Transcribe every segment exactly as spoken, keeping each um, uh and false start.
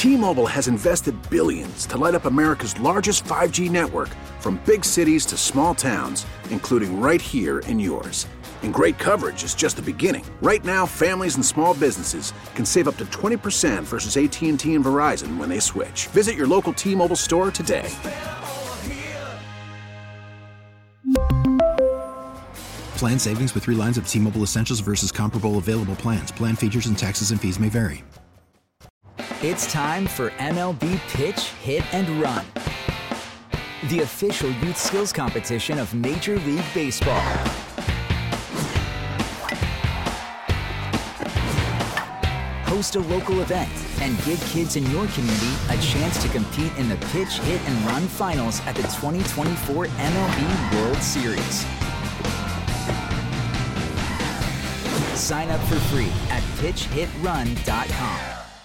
T-Mobile has invested billions to light up America's largest five G network, from big cities to small towns, including right here in yours. And great coverage is just the beginning. Right now, families and small businesses can save up to twenty percent versus A T and T and Verizon when they switch. Visit your local T-Mobile store today. Plan savings with three lines of T-Mobile Essentials versus comparable available plans. Plan features and taxes and fees may vary. It's time for M L B Pitch, Hit, and Run, the official youth skills competition of Major League Baseball. Host a local event and give kids in your community a chance to compete in the Pitch, Hit, and Run finals at the twenty twenty-four M L B World Series. Sign up for free at pitch hit run dot com.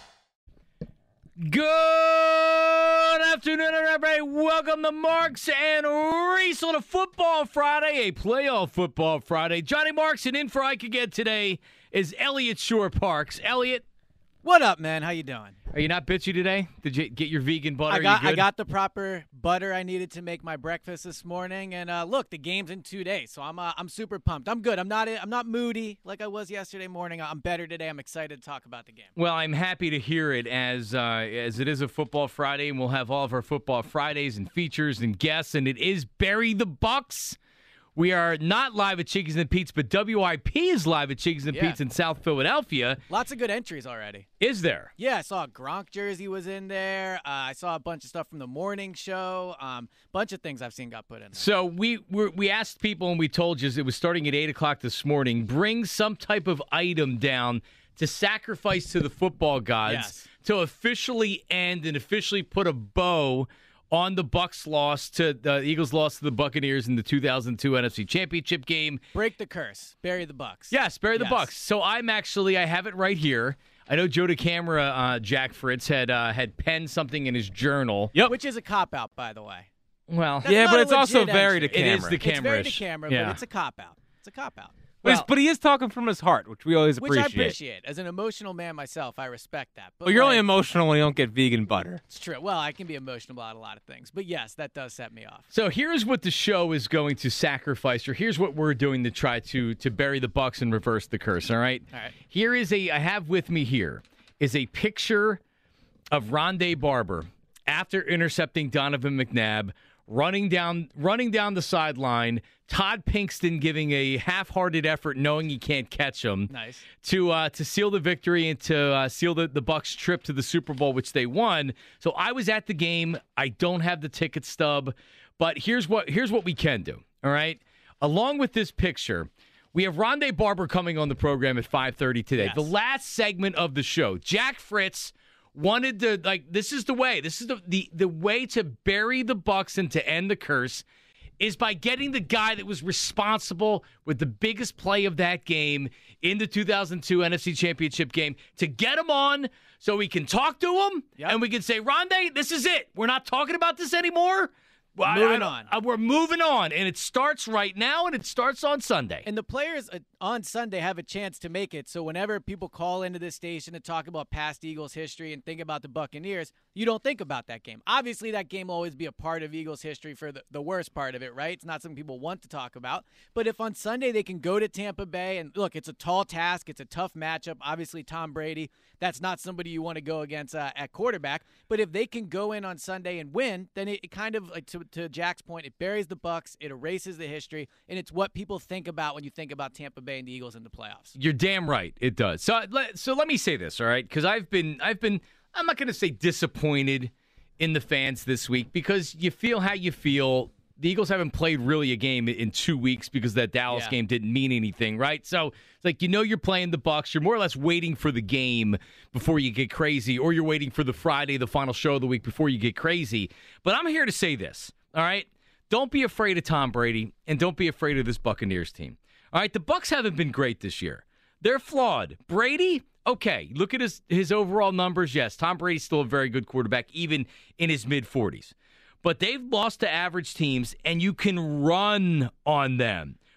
Good afternoon, everybody. Welcome to Marks and Reese on a Football Friday, a playoff Football Friday. Johnny Marks and in for Ike again today is Elliot Shore Parks. Elliot, what up, man? How you doing? Are you not bitchy today? Did you get your vegan butter? I got, you good? I got the proper butter I needed to make my breakfast this morning, and uh, look, the game's in two days, so I'm uh, I'm super pumped. I'm good. I'm not I'm not moody like I was yesterday morning. I'm better today. I'm excited to talk about the game. Well, I'm happy to hear it as uh, as it is a Football Friday, and we'll have all of our Football Fridays and features and guests, and it is Bury the Bucks. We are not live at Chickies and Pete's, but W I P is live at Chickies and Yeah. Pete's in South Philadelphia. Lots of good entries already. Is there? Yeah, I saw a Gronk jersey was in there. Uh, I saw a bunch of stuff from the morning show. Um, bunch of things I've seen got put in there. So we we we asked people, and we told you it was starting at eight o'clock this morning. Bring some type of item down to sacrifice to the football gods Yes. to officially end and officially put a bow on the Bucks loss to the Eagles loss to the Buccaneers in the two thousand two N F C Championship game. Break the curse. Bury the Bucks. Yes, bury the Yes. Bucks. So I'm actually I have it right here. I know Joe DeCamera, uh, Jack Fritz had uh, had penned something in his journal. Yep. Which is a cop-out, by the way. Well, That's yeah, not but a it's also legit very entry. to camera. it is the It's very camera. to camera, Yeah. but it's a cop-out. It's a cop-out. But, he's- Well- but he is talking from his heart, which we always Which appreciate. I appreciate. As an emotional man myself, I respect that. But Well, you're only like, emotional when you don't get vegan butter. It's true. Well, I can be emotional about a lot of things. But yes, that does set me off. So here's what the show is going to sacrifice, or here's what we're doing to try to to bury the Bucks and reverse the curse. All right. All right. Here is a I have with me here is a picture of Rondé Barber after intercepting Donovan McNabb, running down running down the sideline. Todd Pinkston giving a half-hearted effort, knowing he can't catch him, Nice. to uh, to seal the victory and to uh, seal the, the Bucks' trip to the Super Bowl, which they won. So I was at the game. I don't have the ticket stub, but here's what here's what we can do. All right, along with this picture, we have Rondé Barber coming on the program at five thirty today. Yes. The last segment of the show. Jack Fritz wanted to like this is the way. This is the the the way to bury the Bucks and to end the curse is by getting the guy that was responsible with the biggest play of that game in the two thousand two N F C Championship game to get him on so we can talk to him Yep. and we can say, Rondé, this is it. We're not talking about this anymore. Well, I- Moving I- on. I- we're moving on, and it starts right now, and it starts on Sunday. And the players uh, on Sunday have a chance to make it. So whenever people call into this station to talk about past Eagles history and think about the Buccaneers, you don't think about that game. Obviously, that game will always be a part of Eagles history for the, the worst part of it, right? It's not something people want to talk about. But if on Sunday they can go to Tampa Bay, and look, it's a tall task. It's a tough matchup. Obviously, Tom Brady, that's not somebody you want to go against uh, at quarterback. But if they can go in on Sunday and win, then it, it kind of, like to, to Jack's point, it buries the Bucks, it erases the history, and it's what people think about when you think about Tampa Bay and the Eagles in the playoffs. You're damn right. It does. So, let- so let me say this, all right? Because I've been, I've been, I'm not going to say disappointed in the fans this week because you feel how you feel. The Eagles haven't played really a game in two weeks because that Dallas Yeah. game didn't mean anything, right? So it's like you know you're playing the Bucks. You're more or less waiting for the game before you get crazy, or you're waiting for the Friday, the final show of the week before you get crazy. But I'm here to say this, all right? Don't be afraid of Tom Brady, and don't be afraid of this Buccaneers team. All right, the Bucks haven't been great this year. They're flawed. Brady, okay, look at his his overall numbers. Yes, Tom Brady's still a very good quarterback, even in his mid-forties. But they've lost to average teams, and you can run on them.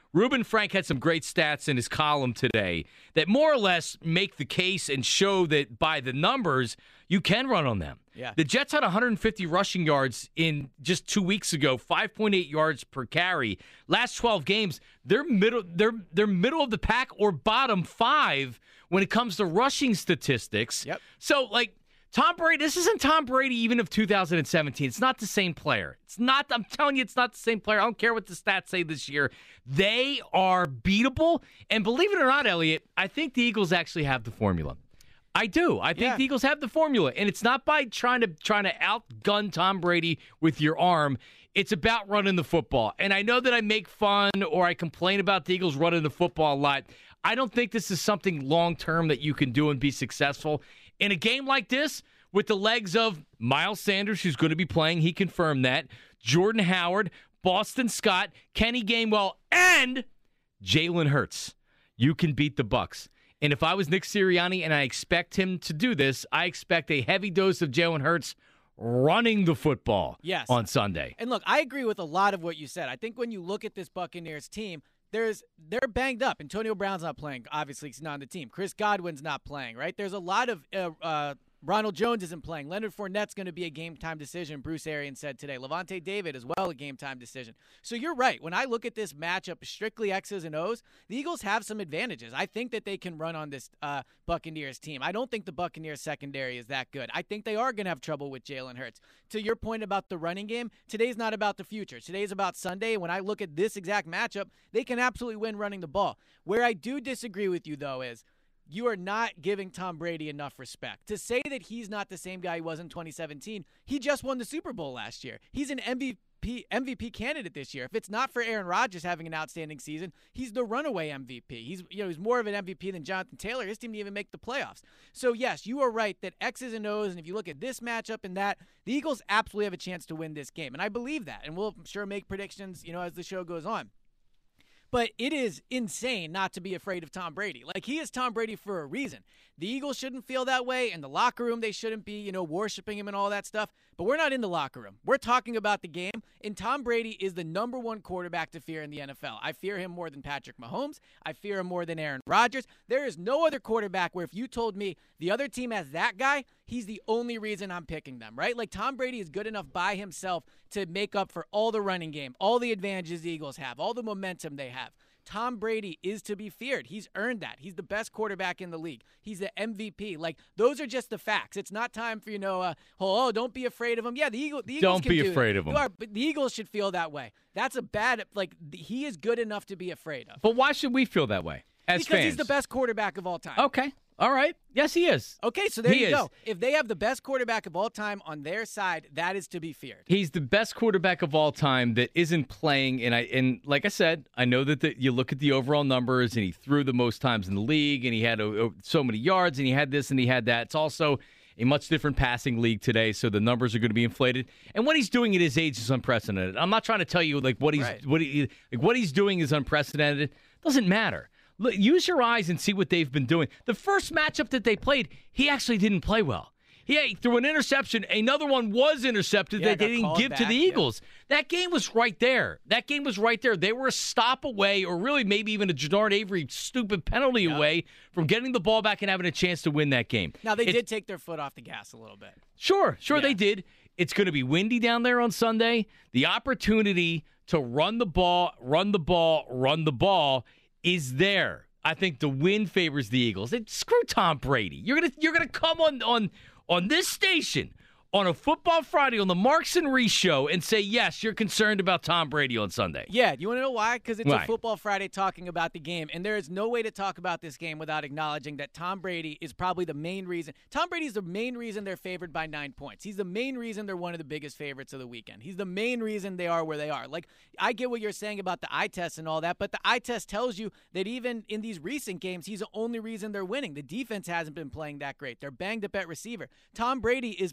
Reuben Frank had some great stats in his column today that more or less make the case and show that by the numbers, you can run on them. Yeah. The Jets had one hundred fifty rushing yards in just two weeks ago, five point eight yards per carry. Last twelve games, they're middle they're they're middle of the pack or bottom five when it comes to rushing statistics. Yep. So like Tom Brady, this isn't Tom Brady even of two thousand seventeen. It's not the same player. It's not, I'm telling you, it's not the same player. I don't care what the stats say this year. They are beatable. And believe it or not, Elliot, I think the Eagles actually have the formula. I do. I think Yeah. the Eagles have the formula. And it's not by trying to trying to outgun Tom Brady with your arm. It's about running the football. And I know that I make fun or I complain about the Eagles running the football a lot. I don't think this is something long-term that you can do and be successful. In a game like this, with the legs of Miles Sanders, who's going to be playing, he confirmed that, Jordan Howard, Boston Scott, Kenny Gainwell, and Jalen Hurts, you can beat the Bucs. And if I was Nick Sirianni and I expect him to do this, I expect a heavy dose of Jalen Hurts running the football Yes. on Sunday. And look, I agree with a lot of what you said. I think when you look at this Buccaneers team, there's they're banged up. Antonio Brown's not playing. Obviously, he's not on the team. Chris Godwin's not playing, right? There's a lot of uh, uh, Ronald Jones isn't playing. Leonard Fournette's going to be a game-time decision, Bruce Arians said today. Levante David as well, a game-time decision. So you're right. When I look at this matchup, strictly X's and O's, the Eagles have some advantages. I think that they can run on this uh, Buccaneers team. I don't think the Buccaneers secondary is that good. I think they are going to have trouble with Jalen Hurts. To your point about the running game, today's not about the future. Today's about Sunday. When I look at this exact matchup, they can absolutely win running the ball. Where I do disagree with you, though, is you are not giving Tom Brady enough respect. To say that he's not the same guy he was in twenty seventeen, he just won the Super Bowl last year. He's an M V P M V P candidate this year. If it's not for Aaron Rodgers having an outstanding season, he's the runaway M V P. He's you know he's more of an M V P than Jonathan Taylor. His team didn't even make the playoffs. So yes, you are right that X's and O's, and if you look at this matchup and that, the Eagles absolutely have a chance to win this game, and I believe that. And we'll I'm sure make predictions, you know, as the show goes on. But it is insane not to be afraid of Tom Brady. Like, he is Tom Brady for a reason. The Eagles shouldn't feel that way. In the locker room, they shouldn't be, you know, worshiping him and all that stuff. But we're not in the locker room. We're talking about the game. And Tom Brady is the number one quarterback to fear in the N F L. I fear him more than Patrick Mahomes. I fear him more than Aaron Rodgers. There is no other quarterback where if you told me the other team has that guy, he's the only reason I'm picking them, right? Like, Tom Brady is good enough by himself to make up for all the running game, all the advantages the Eagles have, all the momentum they have. Tom Brady is to be feared. He's earned that. He's the best quarterback in the league. He's the M V P. Like, those are just the facts. It's not time for, you know, uh, oh, oh, don't be afraid of him. Yeah, the, Eagle, the Eagles Don't can be do afraid that. of him. You are, but the Eagles should feel that way. That's a bad, like, he is good enough to be afraid of. But why should we feel that way as because fans? he's the best quarterback of all time. Okay. All right. Yes, he is. Okay, so there He you is. go. If they have the best quarterback of all time on their side, that is to be feared. He's the best quarterback of all time that isn't playing. And I and like I said, I know that the, you look at the overall numbers, and he threw the most times in the league, and he had uh, so many yards, and he had this, and he had that. It's also a much different passing league today, so the numbers are going to be inflated. And what he's doing at his age is unprecedented. I'm not trying to tell you like what he's Right. what he like what he's doing is unprecedented. Doesn't matter. Look, use your eyes and see what they've been doing. The first matchup that they played, he actually didn't play well. He threw an interception. Another one was intercepted Yeah, that they got didn't called give to back, the yeah. Eagles. That game was right there. That game was right there. They were a stop away, or really maybe even a Jadard Avery stupid penalty Yep. away from getting the ball back and having a chance to win that game. Now, they It's- did take their foot off the gas a little bit. Sure, sure Yeah. they did. It's going to be windy down there on Sunday. The opportunity to run the ball, run the ball, run the ball is there. I think the win favors the Eagles. It, screw Tom Brady. You're gonna you're gonna come on on on this station on a Football Friday on the Marks and Reese show and say, yes, you're concerned about Tom Brady on Sunday. Yeah, you want to know why? Because it's Why? a Football Friday talking about the game, and there is no way to talk about this game without acknowledging that Tom Brady is probably the main reason. Tom Brady is the main reason they're favored by nine points. He's the main reason they're one of the biggest favorites of the weekend. He's the main reason they are where they are. Like, I get what you're saying about the eye test and all that, but the eye test tells you that even in these recent games, he's the only reason they're winning. The defense hasn't been playing that great. They're banged up at receiver. Tom Brady is pretty much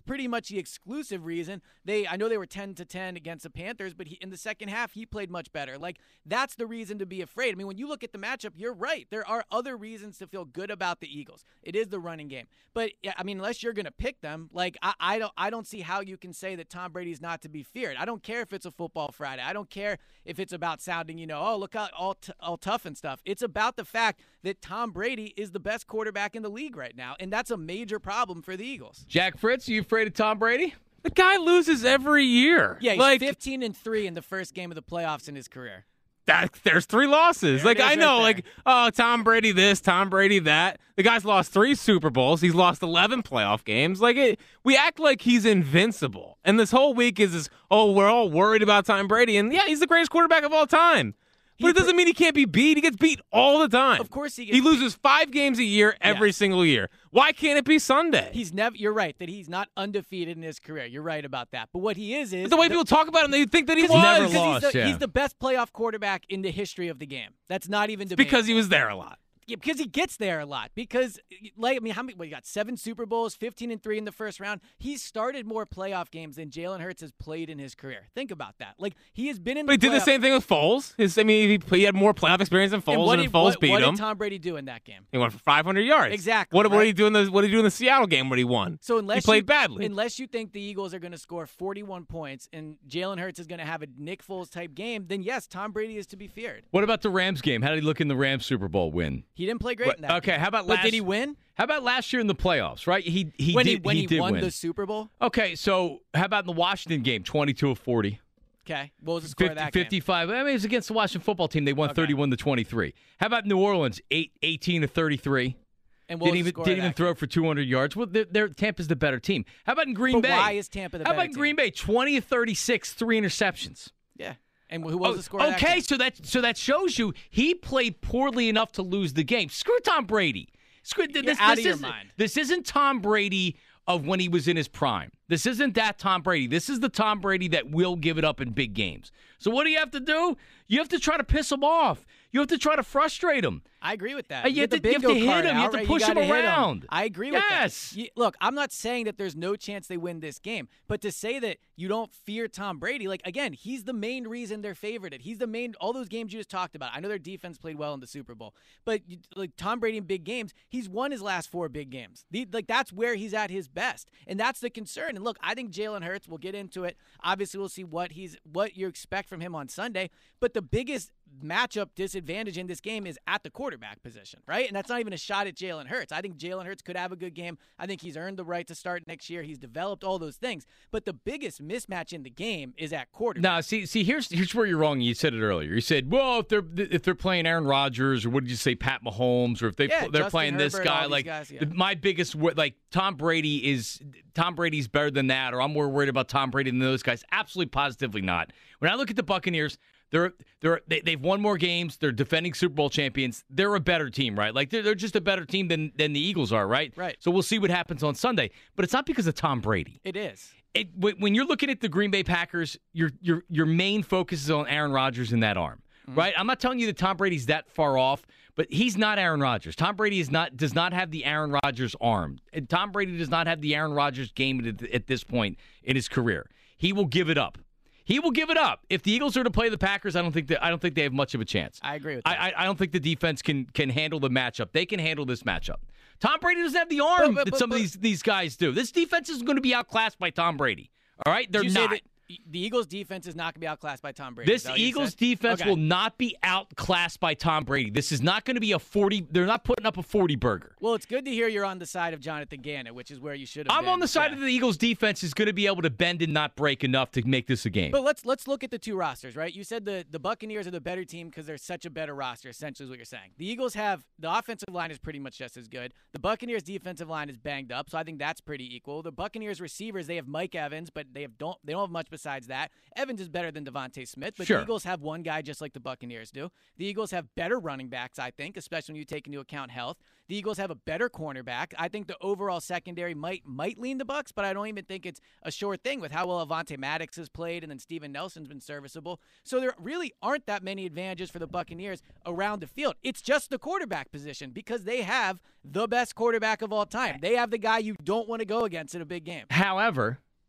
much the exclusive reason. They, I know they were ten to ten against the Panthers, but he, in the second half, he played much better. Like, that's the reason to be afraid. I mean, when you look at the matchup, you're right. There are other reasons to feel good about the Eagles. It is the running game. But, I mean, unless you're going to pick them, like, I, I, don't, I don't see how you can say that Tom Brady's not to be feared. I don't care if it's a football Friday. I don't care if it's about sounding, you know, oh, look out, all, t- all tough and stuff. It's about the fact that Tom Brady is the best quarterback in the league right now, and that's a major problem for the Eagles. Jack Fritz, are you afraid of Tom Brady? The guy loses every year. Yeah, he's like, fifteen and three in the first game of the playoffs in his career. That, there's three losses. There like, it is I know, right like, oh, Tom Brady this, Tom Brady that. The guy's lost three Super Bowls. He's lost eleven playoff games. Like, it, we act like he's invincible. And this whole week is this, oh, we're all worried about Tom Brady. And, yeah, he's the greatest quarterback of all time. But it doesn't mean he can't be beat. He gets beat all the time. Of course he gets He loses five games a year every Yes. single year. Why can't it be Sunday? He's never. You're right that he's not undefeated in his career. You're right about that. But what he is is But the way the, people talk about him, they think that he was. He's never because lost, he's, the, yeah. he's the best playoff quarterback in the history of the game. That's not even debatable. Because he was there a lot. Yeah, because he gets there a lot. Because, like, I mean, how many? Well, he got seven Super Bowls, fifteen and three in the first round. He's started more playoff games than Jalen Hurts has played in his career. Think about that. Like, he has been in. But he the did the playoff- same thing with Foles. His, I mean, he, he had more playoff experience than And Foles, what and, did, then Foles what, beat what him. did Tom Brady do in that game? He went for five hundred yards. Exactly, What, what right? did he do in the What did he do in the Seattle game when he won? So unless he played you, badly. unless you think the Eagles are going to score forty-one points and Jalen Hurts is going to have a Nick Foles type game, then yes, Tom Brady is to be feared. What about the Rams game? How did he look in the Rams Super Bowl win? He didn't play great in that. Okay, game. how about But last? did he win? How about last year in the playoffs? Right, he he when did he when he, did won win. the Super Bowl? Okay, so how about in the Washington game, twenty-two of forty? Okay, what was the score of that game? fifty-five. I mean, it was against the Washington football team. They won Okay. thirty-one to twenty-three. How about New Orleans, eight, eighteen to thirty-three? And what Didn't was the even score didn't of even that throw game? for two hundred yards. Well, they're, they're, Tampa's the better team. How about in Green But Bay? why is Tampa the How better about in Green team? Bay, twenty of thirty-six, three interceptions? Yeah. And who was Oh, the score of that okay, game? so that so that shows you he played poorly enough to lose the game. Screw Tom Brady. Screw, You're this, out this of your isn't- mind. This isn't Tom Brady of when he was in his prime. This isn't that Tom Brady. This is the Tom Brady that will give it up in big games. So what do you have to do? You have to try to piss him off. You have to try to frustrate him. I agree with that. Uh, you get have the to- you have bingo to hit card him. You have out, to right? push him gotta hit around. I agree with Yes. that. You- look, I'm not saying that there's no chance they win this game, but to say that you don't fear Tom Brady, like, again, he's the main reason they're favored. He's the main, all those games you just talked about. I know their defense played well in the Super Bowl, but you- like Tom Brady in big games, he's won his last four big games. The, like, that's where he's at his best, and that's the concern. And look, I think Jalen Hurts, we'll get into it. Obviously, we'll see what he's, what you expect from him on Sunday, but the biggest matchup disadvantage in this game is at the quarterback position, right? And that's not even a shot at Jalen Hurts. I think Jalen Hurts could have a good game. I think he's earned the right to start next year. He's developed all those things. But the biggest mismatch in the game is at quarterback. Now, see, see, here's here's where you're wrong. You said it earlier. You said, well, if they're if they're playing Aaron Rodgers, or what did you say, Pat Mahomes, or if they Yeah, they're Justin playing this Herbert, all guy, these like guys, yeah. the- my biggest wo- like Tom Brady is Tom Brady's better than that, or I'm more worried about Tom Brady than those guys. Absolutely, positively not. When I look at the Buccaneers, they're they're they, they've won more games. They're defending Super Bowl champions. They're a better team, right? Like they're, they're just a better team than than the Eagles are, right? Right. So we'll see what happens on Sunday. But it's not because of Tom Brady. It is. It, when you're looking at the Green Bay Packers, your your your main focus is on Aaron Rodgers and that arm, Mm-hmm. right? I'm not telling you that Tom Brady's that far off, but he's not Aaron Rodgers. Tom Brady is not does not have the Aaron Rodgers arm, and Tom Brady does not have the Aaron Rodgers game at, at this point in his career. He will give it up. He will give it up. If the Eagles are to play the Packers, I don't think that I don't think they have much of a chance. I agree with that. I, I, I don't think the defense can can handle the matchup. They can handle this matchup. Tom Brady doesn't have the arm But- but- that some but- of these these guys do. This defense is going to be outclassed by Tom Brady. All right, they're Did you say not. that the Eagles' defense is not going to be outclassed by Tom Brady? Is This that what you Eagles said? defense Okay. will not be outclassed by Tom Brady. This is not going to be a forty. They're not putting up a forty burger. Well, it's good to hear you're on the side of Jonathan Gannon, which is where you should have I'm been. on the side Yeah. of the Eagles defense is going to be able to bend and not break enough to make this a game. But let's let's look at the two rosters, right? You said the, the Buccaneers are the better team because they're such a better roster, essentially is what you're saying. The Eagles have the offensive line is pretty much just as good. The Buccaneers defensive line is banged up, so I think that's pretty equal. The Buccaneers receivers, they have Mike Evans, but they have don't they don't have much besides that. Evans is better than Devontae Smith, but Sure. the Eagles have one guy just like the Buccaneers do. The Eagles have better running backs, I think, especially when you take into account health. The Eagles have a better cornerback. I think the overall secondary might might lean the Bucs, but I don't even think it's a sure thing with how well Avonte Maddox has played, and then Steven Nelson's been serviceable. So there really aren't that many advantages for the Buccaneers around the field. It's just the quarterback position because they have the best quarterback of all time. They have the guy you don't want to go against in a big game. However,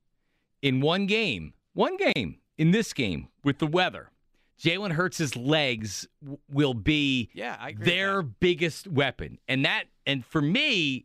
in one game, one game in this game with the weather, Jalen Hurts' legs w- will be Yeah, I agree their with that. biggest weapon. And that, and for me,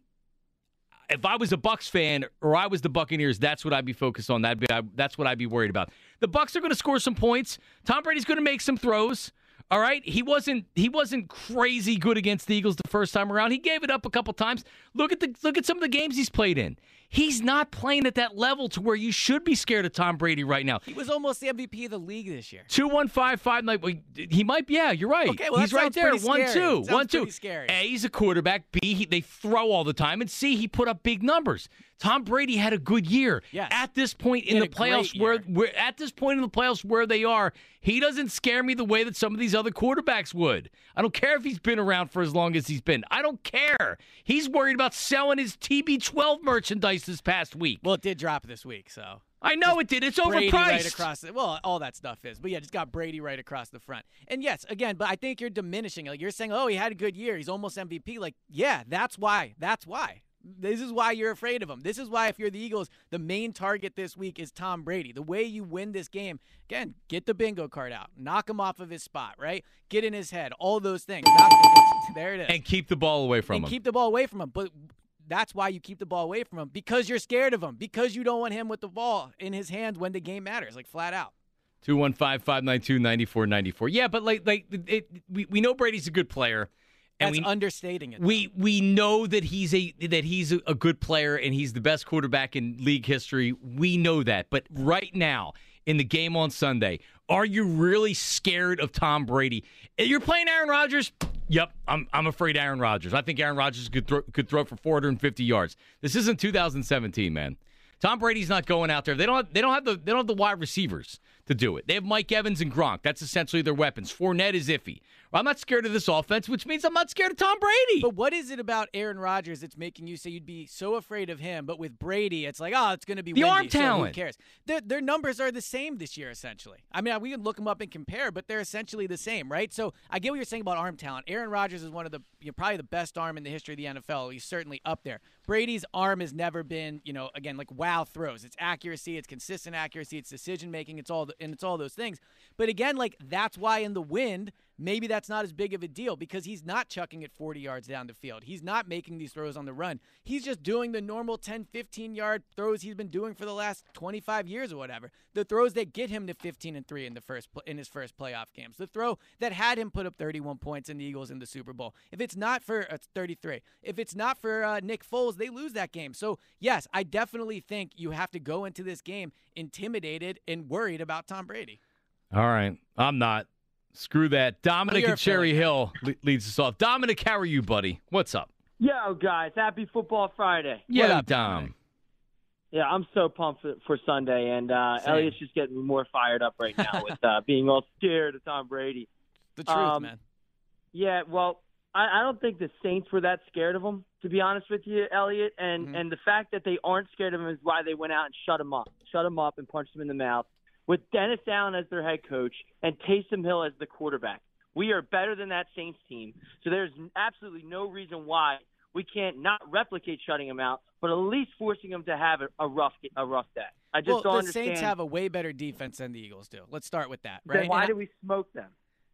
if I was a Bucs fan or I was the Buccaneers, that's what I'd be focused on. That'd be, I, that's what I'd be worried about. The Bucs are going to score some points. Tom Brady's going to make some throws. All right, he wasn't he wasn't crazy good against the Eagles the first time around. He gave it up a couple times. Look at the look at some of the games he's played in. He's not playing at that level to where you should be scared of Tom Brady right now. He was almost the M V P of the league this year. Two one five five nine. He might. Yeah, you're right. Okay, well, he's that right sounds there. pretty One scary. two. Sounds One two. pretty scary. A, he's a quarterback. B, he, they throw all the time. And C, he put up big numbers. Tom Brady had a good year. Yes. At this point in He the had a great playoffs, where, year. where at this point in the playoffs where they are, he doesn't scare me the way that some of these other quarterbacks would. I don't care if he's been around for as long as he's been. I don't care. He's worried about selling his T B twelve merchandise this past week. Well, it did drop this week, so. I know it did. It's Brady overpriced. right across the, well, all that stuff is. But yeah, just got Brady right across the front. And yes, again, but I think you're diminishing. Like you're saying, oh, he had a good year. He's almost M V P. Like, yeah, that's why. That's why. This is why you're afraid of him. This is why, if you're the Eagles, the main target this week is Tom Brady. The way you win this game, again, get the bingo card out. Knock him off of his spot, right? Get in his head. All those things. Knock, there it is. And keep the ball away from and him. keep the ball away from him. But that's why you keep the ball away from him, because you're scared of him, because you don't want him with the ball in his hands when the game matters, like flat out. two one five, five nine two, nine four nine four. Yeah, but like like it, we we know Brady's a good player. And That's we, understating it. We we know that he's a that he's a, a good player and he's the best quarterback in league history. We know that. But right now in the game on Sunday, are you really scared of Tom Brady? You're playing Aaron Rodgers? Yep, I'm I'm afraid Aaron Rodgers. I think Aaron Rodgers could throw, could throw for four hundred fifty yards. This isn't two thousand seventeen, man. Tom Brady's not going out there. They don't. They don't have the. They don't have the wide receivers to do it. They have Mike Evans and Gronk. That's essentially their weapons. Fournette is iffy. Well, I'm not scared of this offense, which means I'm not scared of Tom Brady. But what is it about Aaron Rodgers that's making you say you'd be so afraid of him? But with Brady, it's like, oh, it's going to be The windy, arm so talent. who cares? Their, their numbers are the same this year, essentially. I mean, we can look them up and compare, but they're essentially the same, right? So I get what you're saying about arm talent. Aaron Rodgers is one of the, you know, probably the best arm in the history of the N F L. He's certainly up there. Brady's arm has never been, you know, again, like wow throws. It's accuracy, it's consistent accuracy, it's decision making, it's all, the, and it's all those things. But again, like that's why in the wind, maybe that's not as big of a deal, because he's not chucking it forty yards down the field. He's not making these throws on the run. He's just doing the normal ten, fifteen-yard throws he's been doing for the last twenty-five years or whatever. The throws that get him to fifteen and three in the first in his first playoff games. The throw that had him put up thirty-one points in the Eagles in the Super Bowl. If it's not for uh, thirty-three, if it's not for uh, Nick Foles, they lose that game. So yes, I definitely think you have to go into this game intimidated and worried about Tom Brady. All right, I'm not. Screw that. Dominic you're and a Philly Cherry guy. Hill le- leads us off. Dominic, how are you, buddy? What's up? Yo, guys, happy Football Friday. Yeah, up, Dom. Dominic? Yeah, I'm so pumped for, for Sunday, and uh, Same. Elliot's just getting me more fired up right now with uh, being all scared of Tom Brady. The truth, Um, man. Yeah, well, I, I don't think the Saints were that scared of him, to be honest with you, Elliot. And, Mhm. and the fact that they aren't scared of him is why they went out and shut him up, shut him up and punched him in the mouth. With Dennis Allen as their head coach and Taysom Hill as the quarterback, we are better than that Saints team. So there's absolutely no reason why we can't not replicate shutting him out, but at least forcing him to have a, a rough a rough day. I just Well, don't the understand. Saints have a way better defense than the Eagles do. Let's start with that, Then right? why And do I- we smoke them?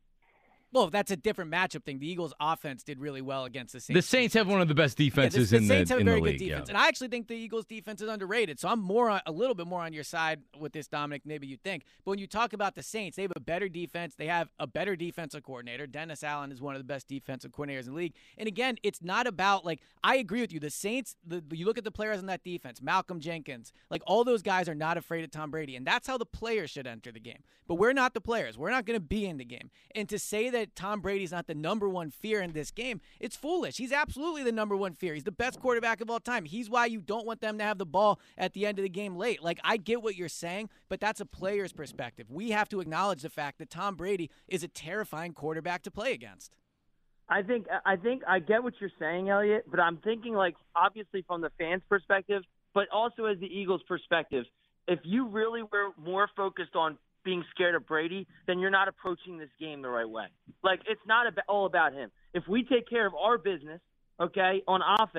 Well, that's a different matchup thing. The Eagles' offense did really well against the Saints. The Saints have one of the best Yeah, defenses the, in the the, Saints have a in very the good league. defense, yeah. and I actually think the Eagles' defense is underrated. So I'm more, on, a little bit more on your side with this, Dominic. Maybe you think, but when you talk about the Saints, they have a better defense. They have a better defensive coordinator. Dennis Allen is one of the best defensive coordinators in the league. And again, it's not about like I agree with you. The Saints, the, you look at the players on that defense, Malcolm Jenkins, like all those guys are not afraid of Tom Brady, and that's how the players should enter the game. But we're not the players. We're not going to be in the game. And to say that Tom Brady's not the number one fear in this game, it's foolish. He's absolutely the number one fear. He's the best quarterback of all time. He's why you don't want them to have the ball at the end of the game late. Like, I get what you're saying, but that's a player's perspective. We have to acknowledge the fact that Tom Brady is a terrifying quarterback to play against. I think I think I get what you're saying, Elliot, but I'm thinking like obviously from the fans' perspective, but also as the Eagles' perspective. If you really were more focused on being scared of Brady, then you're not approaching this game the right way. Like, it's not about, all about him. If we take care of our business, okay, on offense,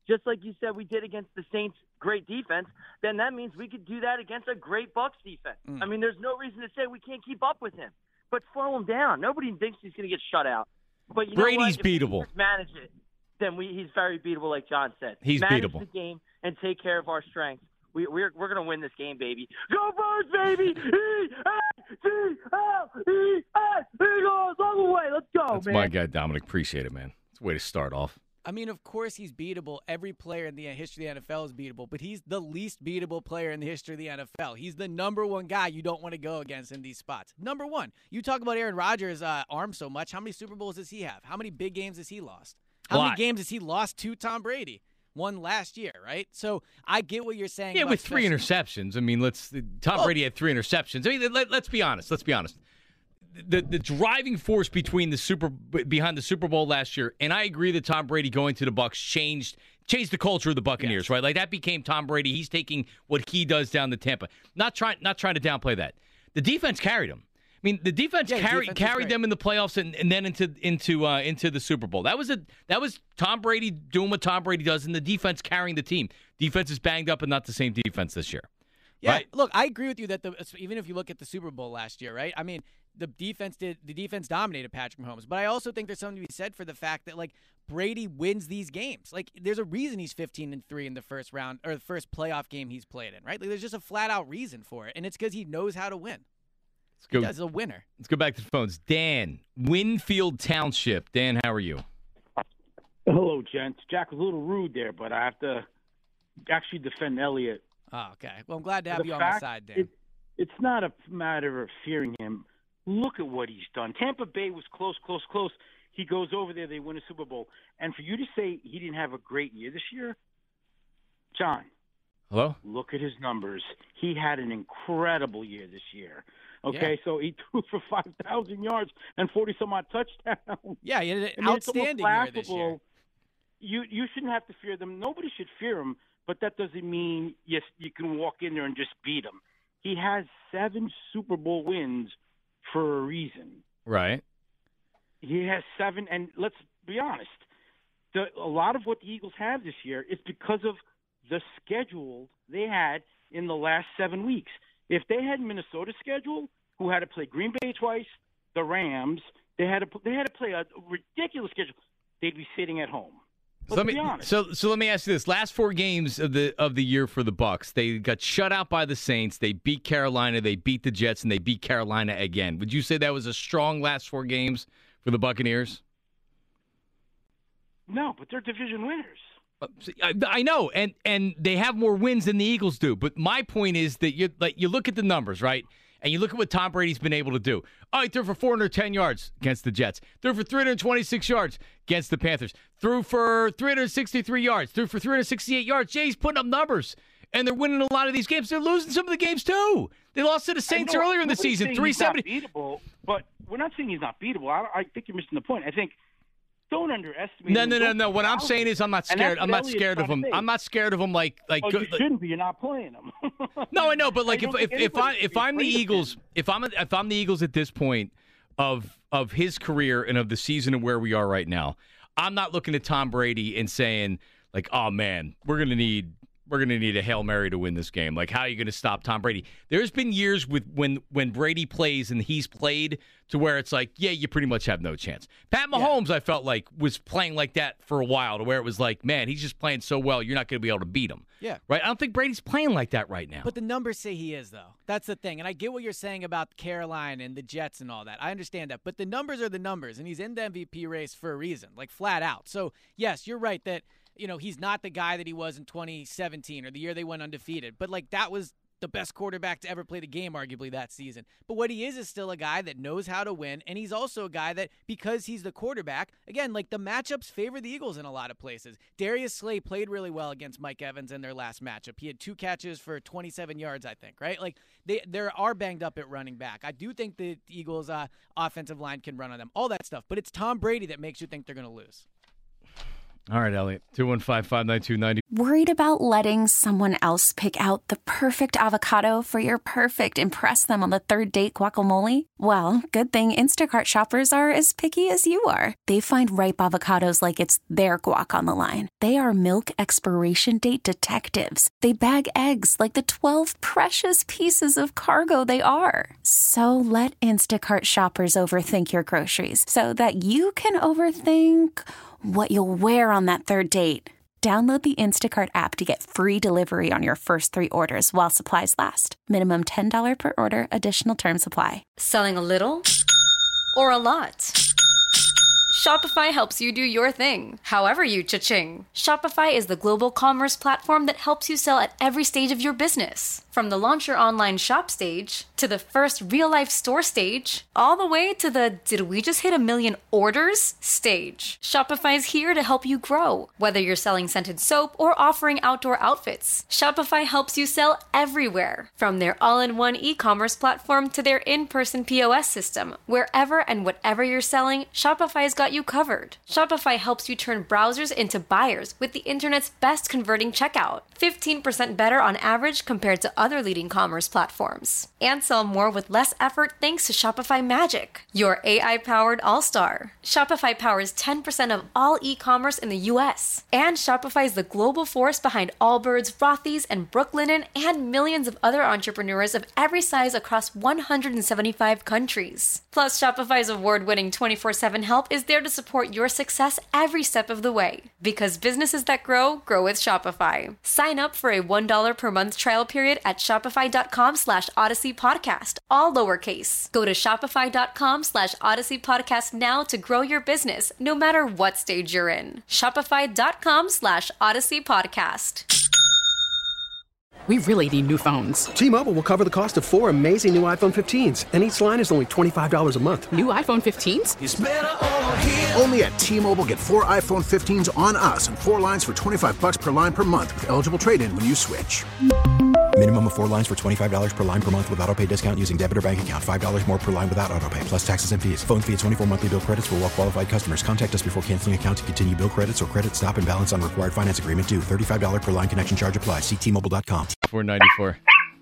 just like you said we did against the Saints' great defense, then that means we could do that against a great Bucs defense. Mm. I mean, there's no reason to say we can't keep up with him. But slow him down. Nobody thinks he's going to get shut out. But you Brady's know what? If beatable. we just manage it, then we, he's very beatable, like John said. He's manage beatable. the game and take care of our strengths. We, we're we're going to win this game, baby. Go Birds, baby! E A T L E S Eagles all the way. Let's go, That's man. my guy, Dominic. Appreciate it, man. It's a way to start off. I mean, of course he's beatable. Every player in the history of the N F L is beatable, but he's the least beatable player in the history of the N F L. He's the number one guy you don't want to go against in these spots. Number one. You talk about Aaron Rodgers' uh, arm so much. How many Super Bowls does he have? How many big games has he lost? How Lot. many games has he lost to Tom Brady? One last year, right? So I get what you're saying. Yeah, about with three special- interceptions. I mean, let's Tom Oh. Brady had three interceptions. I mean, let, let's be honest. Let's be honest. The the driving force between the Super behind the Super Bowl last year, and I agree that Tom Brady going to the Bucs changed changed the culture of the Buccaneers, Yes. right? Like that became Tom Brady. He's taking what he does down to Tampa. Not trying not trying to downplay that. The defense carried him. I mean, the defense Yeah, the carried defense was carried great. them in the playoffs and, and then into into uh, into the Super Bowl. That was a that was Tom Brady doing what Tom Brady does, and the defense carrying the team. Defense is banged up and not the same defense this year. Yeah, Right. look, I agree with you that the even if you look at the Super Bowl last year, right? I mean, the defense did the defense dominated Patrick Mahomes, but I also think there's something to be said for the fact that like Brady wins these games. Like there's a reason he's fifteen and three in the first round or the first playoff game he's played in, right? Like there's just a flat out reason for it, and it's because he knows how to win. Let's go. He does a winner. Let's go back to the phones. Dan, Winfield Township. Dan, how are you? Hello, gents. Jack was a little rude there, but I have to actually defend Elliott. Oh, okay. Well, I'm glad to have The you on fact- my side, Dan. It, it's not a matter of fearing him. Look at what he's done. Tampa Bay was close, close, close. He goes over there, they win a Super Bowl. And for you to say he didn't have a great year this year, John, Hello? look at his numbers. He had an incredible year this year. Okay, Yeah. so he threw for five thousand yards and forty-some-odd touchdowns. Yeah, he had an I mean, it's almost outstanding year this year. laughable. You you shouldn't have to fear them. Nobody should fear him, but that doesn't mean yes you can walk in there and just beat him. He has seven Super Bowl wins for a reason. Right. He has seven, and let's be honest, the, a lot of what the Eagles have this year is because of the schedule they had in the last seven weeks. If they had Minnesota's schedule, who had to play Green Bay twice, the Rams, they had to they had to play a ridiculous schedule, they'd be sitting at home. So Let's let be me honest. so so let me ask you this: last four games of the of the year for the Bucs, they got shut out by the Saints. They beat Carolina. They beat the Jets, and they beat Carolina again. Would you say that was a strong last four games for the Buccaneers? No, but they're division winners. I, I know, and and they have more wins than the Eagles do. But my point is that you like you look at the numbers, right? And you look at what Tom Brady's been able to do. Oh, he threw for four hundred ten yards against the Jets. Threw for three hundred twenty-six yards against the Panthers. Threw for three hundred sixty-three yards. Threw for three hundred sixty-eight yards. Jay's putting up numbers, and they're winning a lot of these games. They're losing some of the games too. They lost to the Saints I know, earlier in the nobody's season, saying three he's not seventy. beatable, but we're not saying he's not beatable. I, I think you're missing the point. I think don't underestimate. No, him. no, no, Don't no. What I'm doubt saying him. is, I'm not And scared. that's I'm what not Elliott's scared of trying him. to say. I'm not scared of him. Like, like. Oh, go- you like- shouldn't be. You're not playing him. No, I know, but like I if don't if think if I anybody if should be I'm the afraid of Eagles, him. if I'm if I'm the Eagles at this point of of his career and of the season and where we are right now, I'm not looking at Tom Brady and saying like, oh man, we're gonna need we're gonna need a Hail Mary to win this game. Like, how are you gonna stop Tom Brady? There's been years with when when Brady plays and he's played to where it's like, yeah, you pretty much have no chance. Pat Mahomes, I felt like was playing like that for a while, to where it was like, man, he's just playing so well, you're not gonna be able to beat him. Yeah. Right? I don't think Brady's playing like that right now. But the numbers say he is, though. That's the thing. And I get what you're saying about Carolina and the Jets and all that. I understand that. But the numbers are the numbers, and he's in the M V P race for a reason, like flat out. So, yes, you're right that, you know, he's not the guy that he was in twenty seventeen or the year they went undefeated. But, like, that was the best quarterback to ever play the game, arguably, that season. But what he is is still a guy that knows how to win, and he's also a guy that, because he's the quarterback, again, like the matchups favor the Eagles in a lot of places. Darius Slay played really well against Mike Evans in their last matchup. He had two catches for twenty-seven yards, I think, right? Like, they they are banged up at running back. I do think the Eagles' uh, offensive line can run on them, all that stuff. But it's Tom Brady that makes you think they're going to lose. All right, Elliot. two one five, five nine two, nine zero. Worried about letting someone else pick out the perfect avocado for your perfect impress them on the third date guacamole? Well, good thing Instacart shoppers are as picky as you are. They find ripe avocados like it's their guac on the line. They are milk expiration date detectives. They bag eggs like the twelve precious pieces of cargo they are. So let Instacart shoppers overthink your groceries so that you can overthink what you'll wear on that third date. Download the Instacart app to get free delivery on your first three orders while supplies last. Minimum ten dollars per order. Additional terms apply. Selling a little or a lot? Shopify helps you do your thing, however you cha-ching. Shopify is the global commerce platform that helps you sell at every stage of your business. From the launch your online shop stage, to the first real-life store stage, all the way to the did we just hit a million orders stage. Shopify is here to help you grow. Whether you're selling scented soap or offering outdoor outfits, Shopify helps you sell everywhere. From their all-in-one e-commerce platform to their in-person P O S system, wherever and whatever you're selling, Shopify's got you covered. Shopify helps you turn browsers into buyers with the internet's best converting checkout. fifteen percent better on average compared to other leading commerce platforms. And sell more with less effort thanks to Shopify Magic, your A I-powered all-star. Shopify powers ten percent of all e-commerce in the U S. And Shopify is the global force behind Allbirds, Rothy's, and Brooklinen, and millions of other entrepreneurs of every size across one hundred seventy-five countries. Plus, Shopify's award-winning twenty-four seven help is there to support your success every step of the way. Because businesses that grow, grow with Shopify. Sign up for a one dollar per month trial period at shopify.com slash Odyssey Podcast, all lowercase. Go to shopify.com slash Odyssey Podcast now to grow your business, no matter what stage you're in. Shopify.com slash Odyssey Podcast. We really need new phones. T-Mobile will cover the cost of four amazing new iPhone fifteens, and each line is only twenty-five dollars a month. New iPhone fifteens? It's better over here. Only at T-Mobile, get four iPhone fifteens on us and four lines for twenty-five bucks per line per month with eligible trade-in when you switch. Minimum of four lines for twenty-five dollars per line per month with autopay discount using debit or bank account. five dollars more per line without autopay, plus taxes and fees. Phone fee at twenty-four monthly bill credits for well-qualified customers. Contact us before canceling account to continue bill credits or credit stop and balance on required finance agreement due. thirty-five dollars per line connection charge applies. See T Mobile dot com. four ninety-four.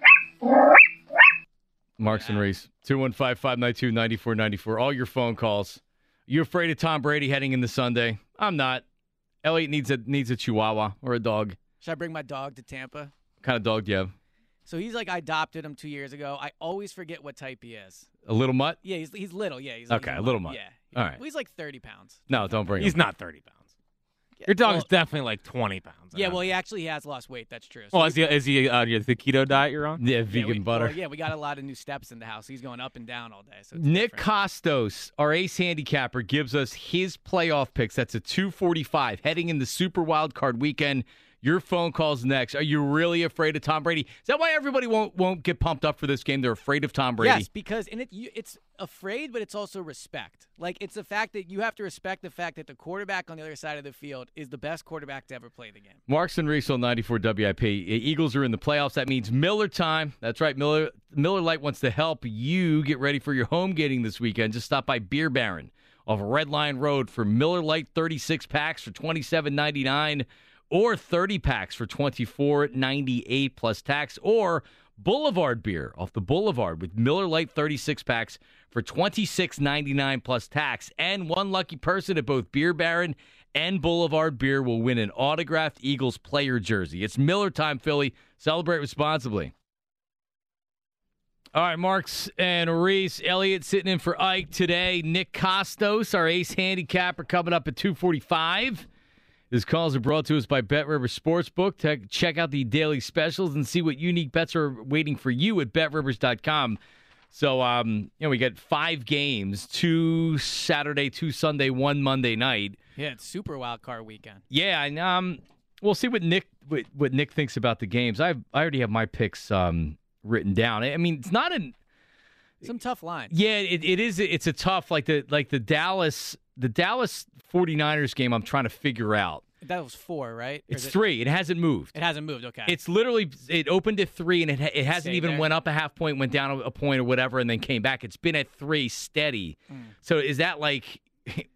Marks and Reese. two one five, five nine two, nine four nine four. All your phone calls. You afraid of Tom Brady heading into Sunday? I'm not. Elliot needs a needs a chihuahua or a dog. Should I bring my dog to Tampa? What kind of dog do you have? So he's like, I adopted him two years ago. I always forget what type he is. A little mutt? Yeah, he's he's little. Yeah, he's okay, he's a little mutt. Yeah. All right. Well, he's like thirty pounds. No, don't bring him. He's not thirty pounds. Yeah, Your dog well, is definitely like twenty pounds. Yeah, well, he actually has lost weight. That's true. So well, is he, is he uh, the keto diet you're on? Yeah, vegan yeah, we, butter. Well, yeah, we got a lot of new steps in the house. He's going up and down all day. So it's Nick different. Costos, our ace handicapper, gives us his playoff picks. That's a two forty-five heading in the Super Wild Card weekend. Your phone calls next. Are you really afraid of Tom Brady? Is that why everybody won't won't get pumped up for this game? They're afraid of Tom Brady. Yes, because and it you, it's afraid, but it's also respect. Like it's the fact that you have to respect the fact that the quarterback on the other side of the field is the best quarterback to ever play the game. Marks and Reese on ninety-four W I P. Eagles are in the playoffs. That means Miller time. That's right. Miller Miller Lite wants to help you get ready for your home gating this weekend. Just stop by Beer Baron off Red Line Road for Miller Lite thirty-six packs for twenty-seven ninety-nine. Or thirty packs for twenty-four ninety-eight plus tax, or Boulevard beer off the Boulevard with Miller Lite thirty-six packs for twenty-six ninety-nine plus tax. And one lucky person at both Beer Baron and Boulevard beer will win an autographed Eagles player jersey. It's Miller time, Philly. Celebrate responsibly. All right, Marks and Reese. Elliott sitting in for Ike today. Nick Costos, our ace handicapper, coming up at two forty-five. His calls are brought to us by Bet Rivers Sportsbook. Check out the daily specials and see what unique bets are waiting for you at bet rivers dot com. So, um, you know, we got five games, two Saturday, two Sunday, one Monday night. Yeah, it's Super Wild Card weekend. Yeah, and um, we'll see what Nick what, what Nick thinks about the games. I I already have my picks um, written down. I mean, it's not an some tough lines. Yeah, it, it is. It's a tough like the like the Dallas the Dallas forty-niners game. I'm trying to figure out. That was four, right? Or It's it, three. It hasn't moved. It hasn't moved. Okay. It's literally it opened at three and it it hasn't Stayed even there. went up a half point, went down a, a point or whatever, and then came back. It's been at three steady. Mm. So is that like?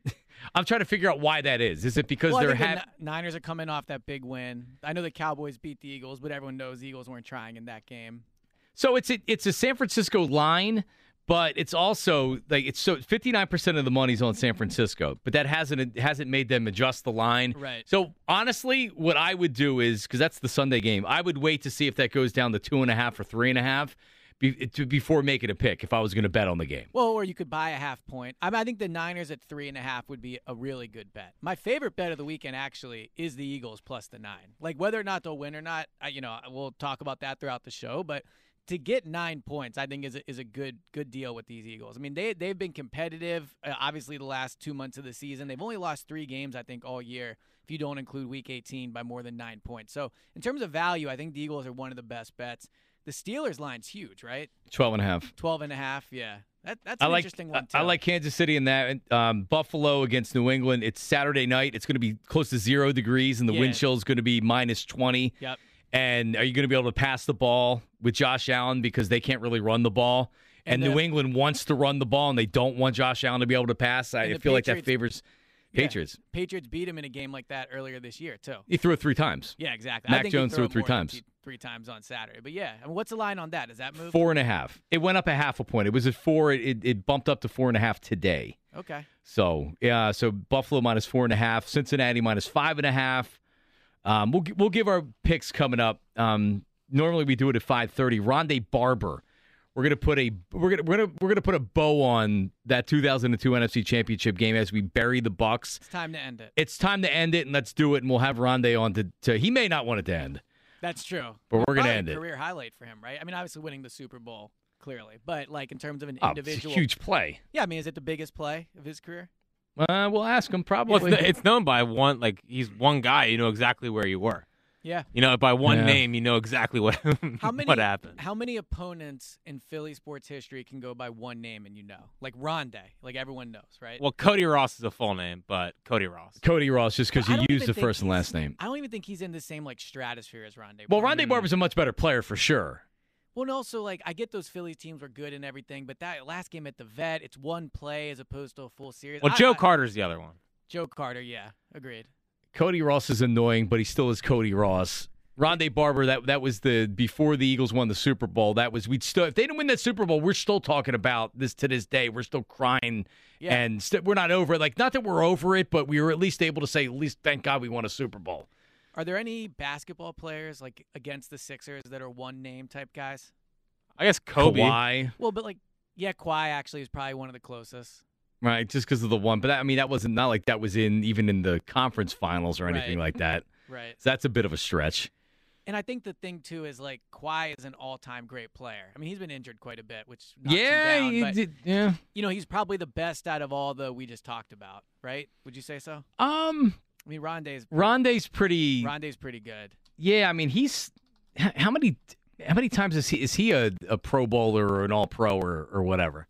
I'm trying to figure out why that is. Is it because well, I they're think having the Niners are coming off that big win. I know the Cowboys beat the Eagles, but everyone knows the Eagles weren't trying in that game. So it's a, it's a San Francisco line, but it's also like it's so fifty-nine percent of the money's on San Francisco, but that hasn't it hasn't made them adjust the line. Right. So honestly, what I would do is, because that's the Sunday game, I would wait to see if that goes down to two and a half or three and a half be, to, before making a pick if I was going to bet on the game. Well, or you could buy a half point. I, mean, I think the Niners at three and a half would be a really good bet. My favorite bet of the weekend actually is the Eagles plus the nine. Like whether or not they'll win or not, I, you know, we'll talk about that throughout the show, but to get nine points, I think is a, is a good good deal with these Eagles. I mean, they they've been competitive. Uh, obviously, the last two months of the season, they've only lost three games, I think, all year. If you don't include Week eighteen, by more than nine points. So, in terms of value, I think the Eagles are one of the best bets. The Steelers line's huge, right? twelve and a half. twelve and a half, yeah. That, that's I an like, interesting one, too. I like Kansas City in that. Um, Buffalo against New England. It's Saturday night. It's going to be close to zero degrees, and the Yeah. wind chill is going to be minus twenty. Yep. And are you going to be able to pass the ball with Josh Allen because they can't really run the ball? And, And New the- England wants to run the ball, and they don't want Josh Allen to be able to pass. I And the feel like that Patriots- favors Yeah. Patriots. Patriots beat him in a game like that earlier this year, too. He threw it three times. Yeah, exactly. Mac I think Jones he'd threw throw it three more than times. th- Three times on Saturday. But, yeah, I mean, what's the line on that? Does that move? Four and a half. It went up a half a point. It was at four. It, it bumped up to four and a half today. Okay. So, yeah, so Buffalo minus four and a half, Cincinnati minus five and a half. Um, we'll we'll give our picks coming up. Um, normally we do it at five thirty. Rondé Barber. We're gonna put a we're gonna we're gonna we're gonna put a bow on that two thousand two N F C Championship game as we bury the Bucs. It's time to end it. It's time to end it, and let's do it. And we'll have Rondé on to, to. He may not want it to end. That's true. But we're gonna Probably end a it. career highlight for him, right? I mean, obviously winning the Super Bowl, clearly. But, like, in terms of an Oh, it's a individual. huge play. Yeah, I mean, is it the biggest play of his career? Uh, we'll ask him probably. Well, it's, it's known by one, like, he's one guy. You know exactly where you were. Yeah. You know, by one Yeah. name, you know exactly what How many what happened. How many opponents in Philly sports history can go by one name and you know? Like Rondé, like everyone knows, right? Well, Cody Ross is a full name, but Cody Ross. Cody Ross, just because I you don't used even the think first and he's- last name. I don't even think he's in the same like stratosphere as Rondé. Well, Barber. Rondé Barber's a much better player for sure. Well, and also like I get those Philly teams were good and everything, but that last game at the Vet, it's one play as opposed to a full series. Well, I- Joe I- Carter's the other one. Joe Carter, yeah, agreed. Cody Ross is annoying, but he still is Cody Ross. Rondé Barber, that that was the before the Eagles won the Super Bowl. That was we'd still if they didn't win that Super Bowl, we're still talking about this to this day. We're still crying, Yeah. and st- we're not over it. Like not that we're over it, but we were at least able to say, at least thank God we won a Super Bowl. Are there any basketball players like against the Sixers that are one name type guys? I guess Kobe. Kawhi, Well, but like yeah, Kawhi actually is probably one of the closest. right? Just because of the one, but that, I mean that wasn't not like that was in even in the conference finals or anything Right. like that. Right. So that's a bit of a stretch. And I think the thing too is like Kawhi is an all-time great player. I mean, he's been injured quite a bit, which knocks Yeah, him down, he but, did- yeah. you know, he's probably the best out of all the we just talked about, right? Would you say so? Um, I mean, Rondé's Rondé's pretty. Rondé's pretty good. Yeah, I mean he's h- how many how many times is he is he a, a Pro Bowler or an All Pro or or whatever?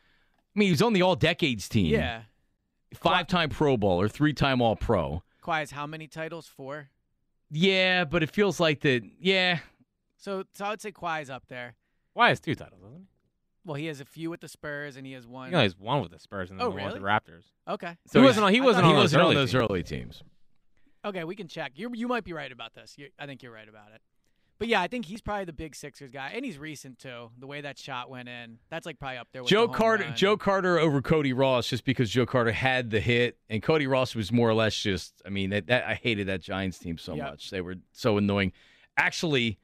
I mean, he was on the All Decades team. Yeah. five time Pro Bowler, three time All Pro. Kawhi has how many titles? Four. Yeah, but it feels like that. Yeah, So, so I would say Kawhi's up there. Kawhi has two titles, doesn't he? Well, he has a few with the Spurs, and he has one. He only has one with the Spurs and then Oh, one with really? the Raptors. Okay. So he wasn't on- he I wasn't thought on he those wasn't on early those teams. early teams. Okay, we can check. You you might be right about this. you I think you're right about it. But yeah, I think he's probably the big Sixers guy, and he's recent too. The way that shot went in, that's like probably up there with Joe the home Carter, run. Joe Carter over Cody Ross, just because Joe Carter had the hit, and Cody Ross was more or less just. I mean, that, that I hated that Giants team so Yep. much; they were so annoying. Actually,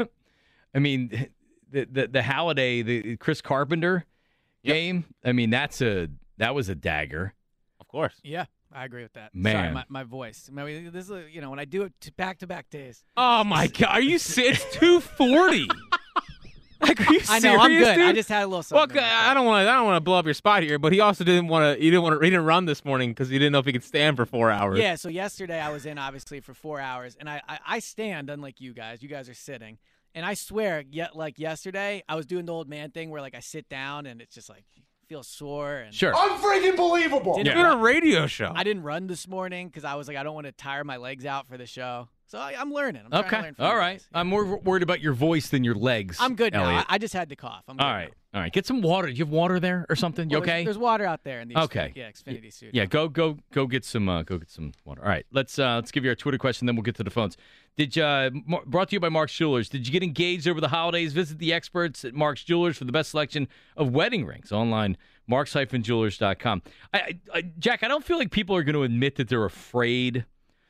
I mean, the the, the Halliday, the Chris Carpenter Yep. game. I mean, that's a that was a dagger. Of course. Yeah, I agree with that. Sorry, Man. my, my voice. I mean, this is you know when I do it to back to back days. Oh my God! Are you? se- It's two forty. Like, are you I serious, know I'm good. Dude? I just had a little Well, something. I don't want to. I don't want to blow up your spot here, but he also didn't want to. He didn't want to. He didn't run this morning because he didn't know if he could stand for four hours. Yeah, so yesterday I was in obviously for four hours, and I, I, I stand unlike you guys. You guys are sitting, and I swear, yet like yesterday, I was doing the old man thing where like I sit down and it's just like feel sore and Sure, Unfreaking believable. Didn't You're doing a radio show. I didn't run this morning because I was like I don't want to tire my legs out for the show. So I, I'm learning. I'm trying to Okay. learn from All you right. guys. I'm more worried about your voice than your legs. I'm good now. Elliot. I, I just had to cough. I'm good All right. now. All right. Get some water. Do you have water there or something? You Well, there's- okay? There's, water out there in the Okay. Xfinity, yeah, Xfinity studio. Yeah, go go go get some uh, go get some water. All right, let's uh, let's give you our Twitter question, then we'll get to the phones. Did you, uh, Mar- brought to you by Mark's Jewelers? Did you get engaged over the holidays? Visit the experts at Mark's Jewelers for the best selection of wedding rings online. Marks Jewelers dot com. I, I, I, Jack, I don't feel like people are going to admit that they're afraid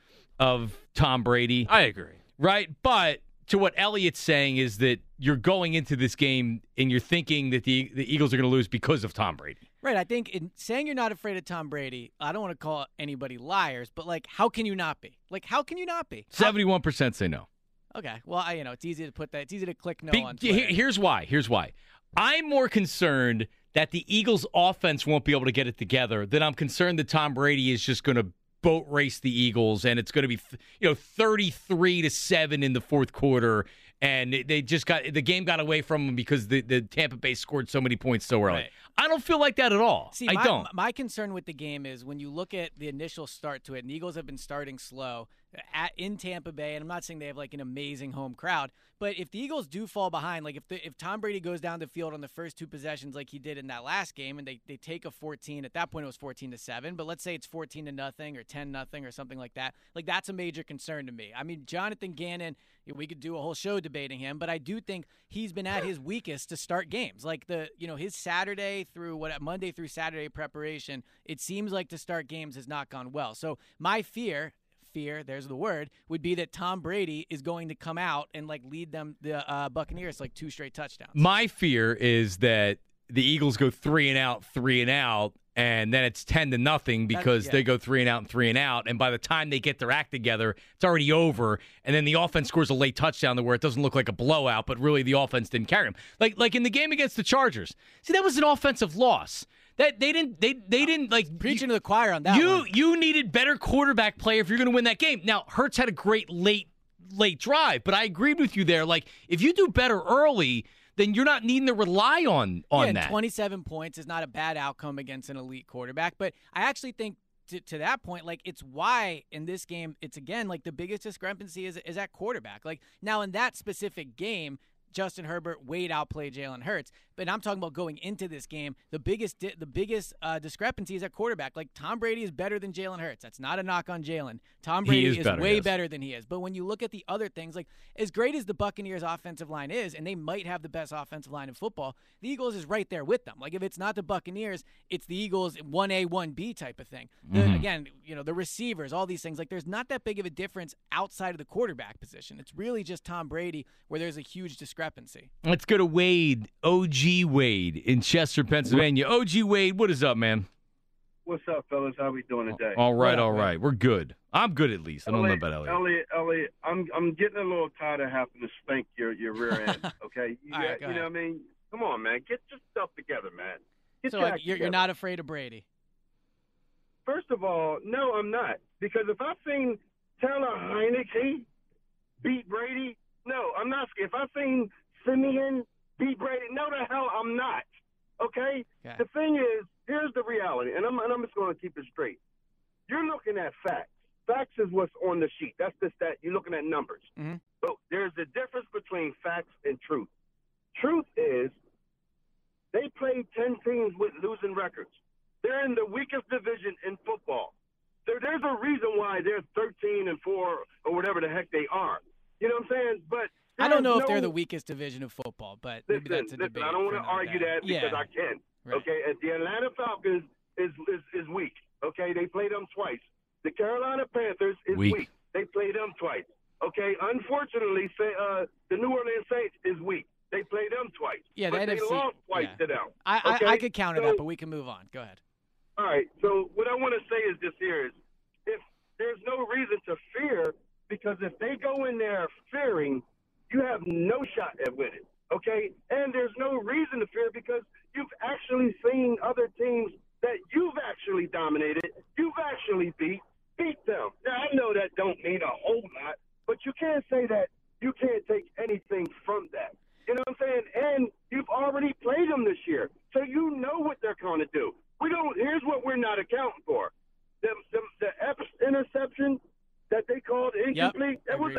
of Tom Brady. I agree. Right, but to what Elliot's saying is that you're going into this game and you're thinking that the the Eagles are going to lose because of Tom Brady. Right. I think in saying you're not afraid of Tom Brady, I don't want to call anybody liars, but like, how can you not be? Like, how can you not be? How- seventy-one percent say no. Okay. Well, I, you know, it's easy to put that. It's easy to click no Be- on he- Twitter. Here's why. Here's why. I'm more concerned that the Eagles' offense won't be able to get it together than I'm concerned that Tom Brady is just going to boat race the Eagles and it's going to be, you know, thirty-three to seven in the fourth quarter. And they just got the game got away from them because the, the Tampa Bay scored so many points so early. Right. I don't feel like that at all. See, I my, don't. My concern with the game is when you look at the initial start to it, and the Eagles have been starting slow at, in Tampa Bay, and I'm not saying they have like an amazing home crowd, but if the Eagles do fall behind, like if the, if Tom Brady goes down the field on the first two possessions like he did in that last game, and they, they take a fourteen, at that point it was fourteen to seven, but let's say it's fourteen to nothing or ten nothing or something like that, like that's a major concern to me. I mean, Jonathan Gannon, we could do a whole show debating him, but I do think he's been at his weakest to start games. Like the, you know, his Saturday through what Monday through Saturday preparation, it seems like to start games has not gone well. So my fear, fear, there's the word, would be that Tom Brady is going to come out and like lead them, the uh, Buccaneers, like two straight touchdowns. My fear is that the Eagles go three and out, three and out, and then it's ten to nothing because yeah. they go three and out and three and out. And by the time they get their act together, it's already over. And then the offense scores a late touchdown to where it doesn't look like a blowout, but really the offense didn't carry them. Like like in the game against the Chargers. See, that was an offensive loss. That they didn't they they didn't like preaching to the choir on that. You one. you needed better quarterback play if you're going to win that game. Now Hurts had a great late late drive, but I agreed with you there. Like if you do better early, then you're not needing to rely on on yeah, that. twenty-seven points is not a bad outcome against an elite quarterback, but I actually think to, to that point, like it's why in this game, it's again like the biggest discrepancy is is at quarterback. Like now in that specific game, Justin Herbert way outplayed Jalen Hurts. But I'm talking about going into this game, the biggest di- the biggest uh, discrepancy is at quarterback. Like Tom Brady is better than Jalen Hurts. That's not a knock on Jalen. Tom Brady is is, better, way yes. better than he is. But when you look at the other things, like as great as the Buccaneers offensive line is, and they might have the best offensive line in football, the Eagles is right there with them. Like if it's not the Buccaneers, it's the Eagles one A, one B type of thing. The, Mhm. Again, you know, the receivers, all these things, like there's not that big of a difference outside of the quarterback position. It's really just Tom Brady where there's a huge discrepancy. Let's go to Wade, O G Wade in Chester, Pennsylvania. O G Wade, what is up, man? What's up, fellas? How we doing today? All right, What up, all man? right. We're good. I'm good at least. I don't know about Elliot. Elliot, Elliot, I'm I'm getting a little tired of having to spank your, your rear end. Okay, you, All right, go you know ahead. what I mean? Come on, man, get your stuff together, man. Get So your like, act you're, you're together. not afraid of Brady. First of all, no, I'm not, because if I've seen Taylor Heineke beat Brady, no, I'm not. If I've seen Simeon beat Brady, no, the hell, I'm not. Okay. Okay. The thing is, here's the reality, and I'm and I'm just going to keep it straight. You're looking at facts. Facts is what's on the sheet. That's the stat. You're looking at numbers. Mhm. But there's a difference between facts and truth. Truth is they played ten teams with losing records. They're in the weakest division in football. There, there's a reason why they're thirteen and four or whatever the heck they are. You know what I'm saying? But I don't know there's if they're no- the weakest division of football, but Listen, maybe that's a listen, debate. I don't for want to another argue day. that because yeah. I can. Right. Okay, and the Atlanta Falcons is, is is weak. Okay, they played them twice. The Carolina Panthers is Weak. weak. They played them twice. Okay, unfortunately, say, uh, the New Orleans Saints is weak. They played them twice. Yeah, the but N F C they lost twice yeah. to them. I, I, okay? I could counter So- that, but we can move on. Go ahead. All right. So what I want to say is this here is if there's no reason to fear, because if they go in there fearing, you have no shot at winning. Okay? And there's no reason to fear because you've actually seen other teams that you've actually dominated, you've actually beat, beat them. Now, I know that don't mean a whole lot, but you can't say that you can't take anything from that. You know what I'm saying? And you've already played them this year, so you know what they're going to do. We don't. Here's what we're not accounting for: the the, the Epps interception that they called incomplete. That was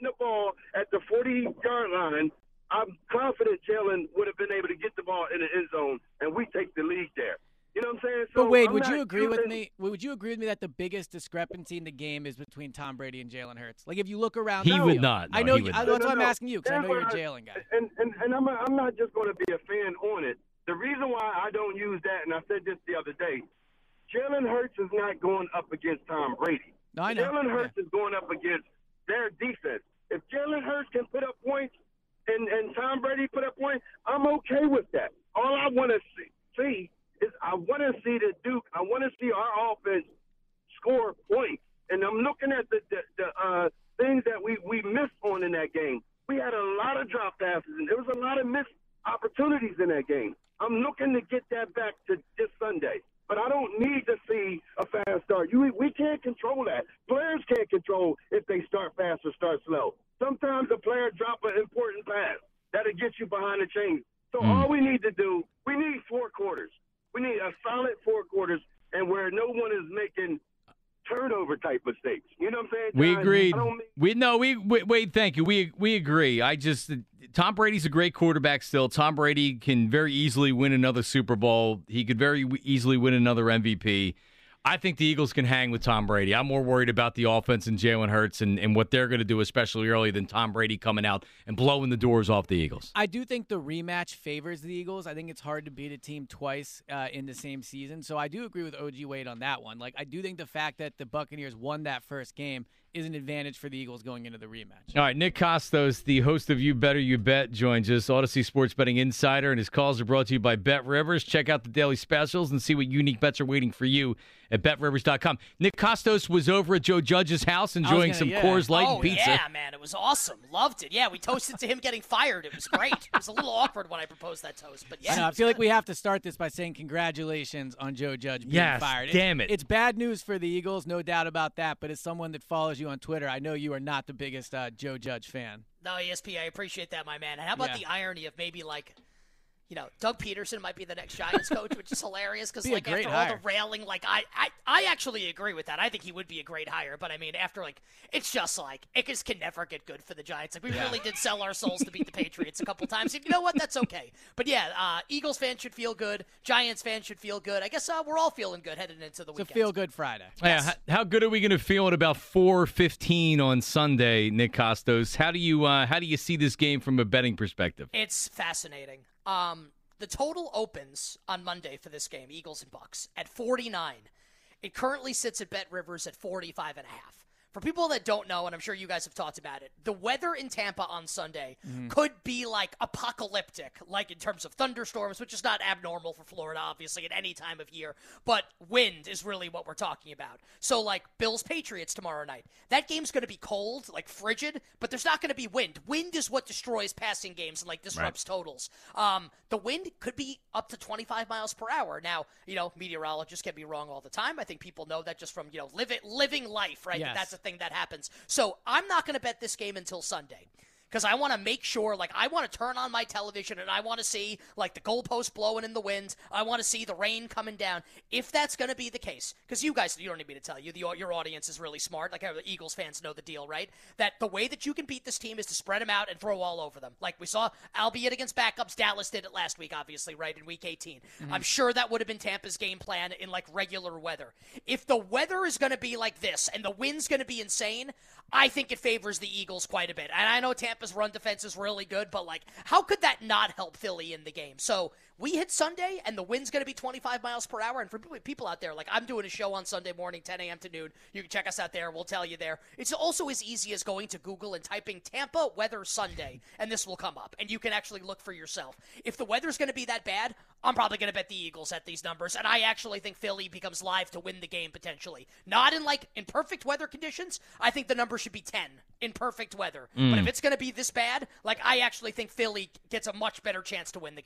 the ball at the forty-yard line, I'm confident Jalen would have been able to get the ball in the end zone, and we take the lead there. You know what I'm saying? So but Wade, I'm would you not agree using, with me? Would you agree with me that the biggest discrepancy in the game is between Tom Brady and Jalen Hurts? Like, if you look around, He the would field, not. No, I know. he You, would I, not. that's No, why I'm no, no. asking you, because I know you're a Jalen guy. And and and I'm I'm not just going to be a fan on it. The reason why I don't use that, and I said this the other day, Jalen Hurts is not going up against Tom Brady. No, I know. Jalen Hurts yeah. is going up against their defense. If Jalen Hurts can put up points and, and Tom Brady put up points, I'm okay with that. All I want to see, see is I want to see the Duke, I want to see our offense score points. And I'm looking at the, the, the uh, things that we, we missed on in that game. We had a lot of drop passes, and there was a lot of missed opportunities in that game. I'm looking to get that back to this Sunday. But I don't need to see a fast start. You, we can't control that. Players can't control if they start fast or start slow. Sometimes a player drop an important pass. That'll get you behind the chains. So Mm. all we need to do, we need four quarters. We need a solid four quarters, and where no one is making turnover type mistakes. You know what I'm saying? We John? agreed. I don't mean- We no, we wait, wait. Thank you. We we agree. I just Tom Brady's a great quarterback still. Tom Brady can very easily win another Super Bowl. He could very w- easily win another M V P. I think the Eagles can hang with Tom Brady. I'm more worried about the offense and Jalen Hurts and, and what they're going to do, especially early, than Tom Brady coming out and blowing the doors off the Eagles. I do think the rematch favors the Eagles. I think it's hard to beat a team twice uh, in the same season. So I do agree with O G Wade on that one. Like, I do think the fact that the Buccaneers won that first game is an advantage for the Eagles going into the rematch. All right, Nick Costos, the host of You Better You Bet, joins us, Odyssey Sports Betting Insider, and his calls are brought to you by Bet Rivers. Check out the daily specials and see what unique bets are waiting for you at bet rivers dot com. Nick Costos was over at Joe Judge's house enjoying gonna, some yeah. Coors Light oh, and pizza. yeah, man. It was awesome. Loved it. Yeah, we toasted to him getting fired. It was great. It was a little awkward when I proposed that toast, but yeah. I, know, it I was feel good. like we have to start this by saying congratulations on Joe Judge being Yes, fired. damn it's, it. It's bad news for the Eagles, no doubt about that, but as someone that follows you on Twitter, I know you are not the biggest uh, Joe Judge fan. No, E S P, I appreciate that, my man. And how about Yeah. the irony of maybe, like, you know, Doug Peterson might be the next Giants coach, which is hilarious because, Be a like, great after hire. all the railing, like, I, I, I actually agree with that. I think he would be a great hire. But, I mean, after, like, it's just like, it just can never get good for the Giants. Like, we Yeah. really did sell our souls to beat the Patriots a couple times. And you know what? That's okay. But, yeah, uh, Eagles fans should feel good. Giants fans should feel good. I guess uh, we're all feeling good heading into the It's a weekend. feel-good Friday. Yeah, how, how good are we going to feel at about four fifteen on Sunday, Nick Costos? How do you uh, how do you see this game from a betting perspective? It's fascinating. Um, the total opens on Monday for this game, Eagles and Bucks, at forty-nine. It currently sits at Bet Rivers at forty-five and a half. For people that don't know, and I'm sure you guys have talked about it, the weather in Tampa on Sunday Mm-hmm. could be like apocalyptic, like in terms of thunderstorms, which is not abnormal for Florida, obviously, at any time of year. But wind is really what we're talking about. So, like, Bills-Patriots tomorrow night. That game's going to be cold, like frigid, but there's not going to be wind. Wind is what destroys passing games and, like, disrupts totals. Um, the wind could be up to twenty-five miles per hour. Now, you know, meteorologists can be wrong all the time. I think people know that just from, you know, living, living life, right? Yes. That that's a thing that happens. So I'm not going to bet this game until Sunday. Because I want to make sure, like, I want to turn on my television and I want to see, like, the goalpost blowing in the wind. I want to see the rain coming down. If that's going to be the case, because you guys, you don't need me to tell you, the, your audience is really smart. Like, the Eagles fans know the deal, right? That the way that you can beat this team is to spread them out and throw all over them. Like we saw, albeit against backups, Dallas did it last week, obviously, right, in week eighteen. Mm-hmm. I'm sure that would have been Tampa's game plan in, like, regular weather. If the weather is going to be like this and the wind's going to be insane, I think it favors the Eagles quite a bit. And I know Tampa's run defense is really good, but, like, how could that not help Philly in the game? So we hit Sunday, and the wind's going to be twenty-five miles per hour. And for people out there, like, I'm doing a show on Sunday morning, ten a.m. to noon. You can check us out there. We'll tell you there. It's also as easy as going to Google and typing Tampa weather Sunday, and this will come up. And you can actually look for yourself. If the weather's going to be that bad, I'm probably going to bet the Eagles at these numbers. And I actually think Philly becomes live to win the game potentially. Not in, like, in perfect weather conditions. I think the number should be ten in perfect weather. Mm. But if it's going to be this bad, like, I actually think Philly gets a much better chance to win the game.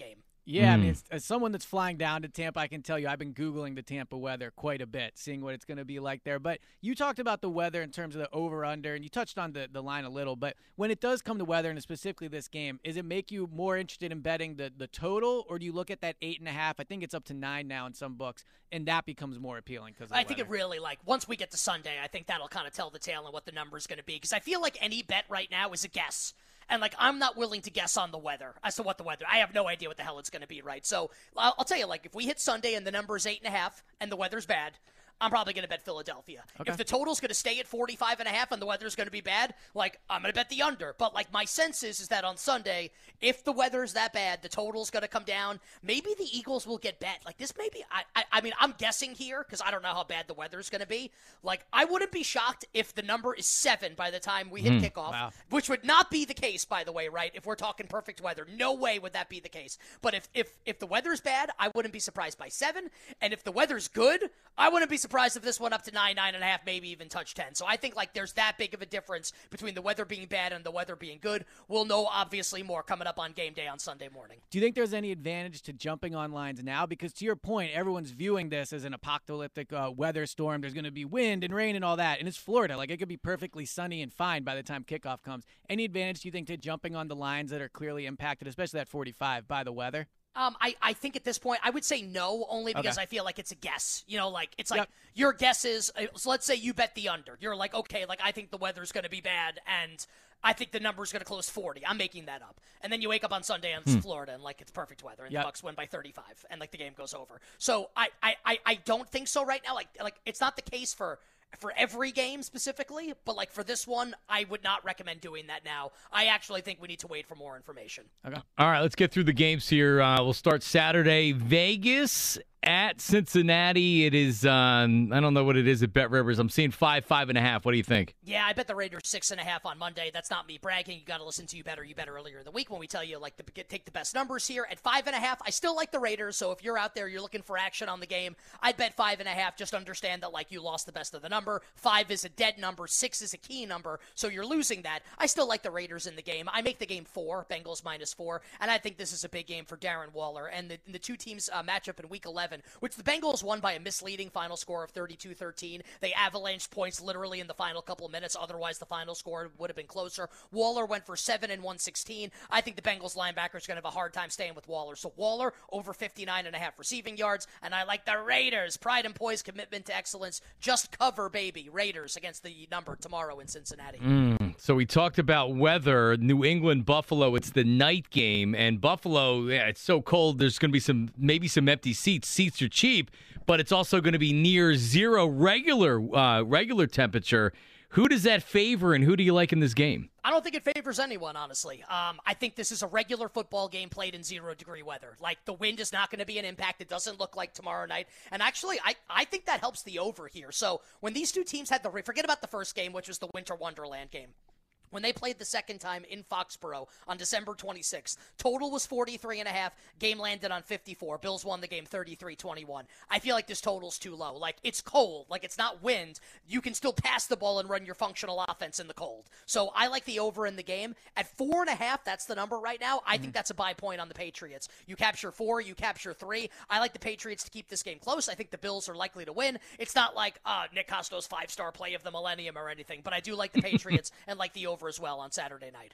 Yeah, Mm. I mean, as, as someone that's flying down to Tampa, I can tell you I've been Googling the Tampa weather quite a bit, seeing what it's going to be like there. But you talked about the weather in terms of the over-under, and you touched on the, the line a little. But when it does come to weather, and specifically this game, is it make you more interested in betting the, the total, or do you look at that eight and a half? I think it's up to nine now in some books, and that becomes more appealing because I think it really, like, once we get to Sunday, I think that'll kind of tell the tale on what the number is going to be. Because I feel like any bet right now is a guess. And, like, I'm not willing to guess on the weather as to what the weather. I have no idea what the hell it's going to be, right? So I'll, I'll tell you, like, if we hit Sunday and the number is eight and a half and the weather's bad, I'm probably going to bet Philadelphia. Okay. If the total's going to stay at forty-five and a half and the weather's going to be bad, like, I'm going to bet the under. But, like, my sense is, is that on Sunday, if the weather's that bad, the total's going to come down. Maybe the Eagles will get bet. Like, this may be, I, I, I mean, I'm guessing here because I don't know how bad the weather's going to be. Like, I wouldn't be shocked if the number is seven by the time we hit Mm. kickoff, Wow. which would not be the case, by the way, right? If we're talking perfect weather, no way would that be the case. But if, if, if the weather's bad, I wouldn't be surprised by seven. And if the weather's good, I wouldn't be surprised if this went up to nine, nine and a half, maybe even touch ten. So I think like there's that big of a difference between the weather being bad and the weather being good. We'll know obviously more coming up on game day on Sunday morning. Do you think there's any advantage to jumping on lines now? Because to your point, everyone's viewing this as an apocalyptic uh, weather storm. There's going to be wind and rain and all that. And it's Florida. Like, it could be perfectly sunny and fine by the time kickoff comes. Any advantage, do you think, to jumping on the lines that are clearly impacted, especially at forty-five, by the weather? Um, I, I think at this point, I would say no, only because Okay. I feel like it's a guess. You know, like, it's like Yep. your guess is, uh, so let's say you bet the under. You're like, okay, like, I think the weather's going to be bad, and I think the number's going to close forty. I'm making that up. And then you wake up on Sunday and it's Hmm. Florida, and, like, it's perfect weather, and Yep. the Bucks win by thirty-five, and, like, the game goes over. So I, I, I, I don't think so right now. Like, like it's not the case for for every game specifically, but, like, for this one, I would not recommend doing that now. I actually think we need to wait for more information. Okay. All right, let's get through the games here. Uh, we'll start Saturday. Vegas at Cincinnati. It is, um, I don't know what it is at Bet Rivers. I'm seeing five, five and a half. What do you think? Yeah, I bet the Raiders six and a half on Monday. That's not me bragging. You got to listen to You Better, You Better earlier in the week when we tell you, like, to get, take the best numbers here. At five and a half, I still like the Raiders. So if you're out there, you're looking for action on the game, I'd bet five and a half. Just understand that, like, you lost the best of the number. Five is a dead number. Six is a key number. So you're losing that. I still like the Raiders in the game. I make the game four, Bengals minus four. And I think this is a big game for Darren Waller. And the, the two teams uh, match up in week eleven, which the Bengals won by a misleading final score of thirty-two thirteen. They avalanched points literally in the final couple of minutes. Otherwise, the final score would have been closer. Waller went for seven and one sixteen. I think the Bengals linebackers are going to have a hard time staying with Waller. So Waller over fifty-nine and a half receiving yards. And I like the Raiders. Pride and poise, commitment to excellence. Just cover, baby. Raiders against the number tomorrow in Cincinnati. Mm, so we talked about weather. New England, Buffalo. It's the night game, and Buffalo. Yeah, it's so cold. There's going to be some, maybe some empty seats. Seats are cheap, but it's also going to be near zero regular, uh, regular temperature. Who does that favor, and who do you like in this game? I don't think it favors anyone, honestly. Um, I think this is a regular football game played in zero-degree weather. Like, the wind is not going to be an impact. It doesn't look like tomorrow night. And actually, I, I think that helps the over here. So when these two teams had the – forget about the first game, which was the Winter Wonderland game. When they played the second time in Foxborough on December twenty-sixth, total was forty-three and a half. Game landed on fifty-four. Bills won the game thirty-three twenty-one. I feel like this total's too low. Like, it's cold. Like, it's not wind. You can still pass the ball and run your functional offense in the cold. So I like the over in the game. At four and a half, that's the number right now. I mm-hmm. think that's a buy point on the Patriots. You capture four, you capture three. I like the Patriots to keep this game close. I think the Bills are likely to win. It's not like uh, Nick Costo's five-star play of the millennium or anything, but I do like the Patriots and like the over as well on Saturday night.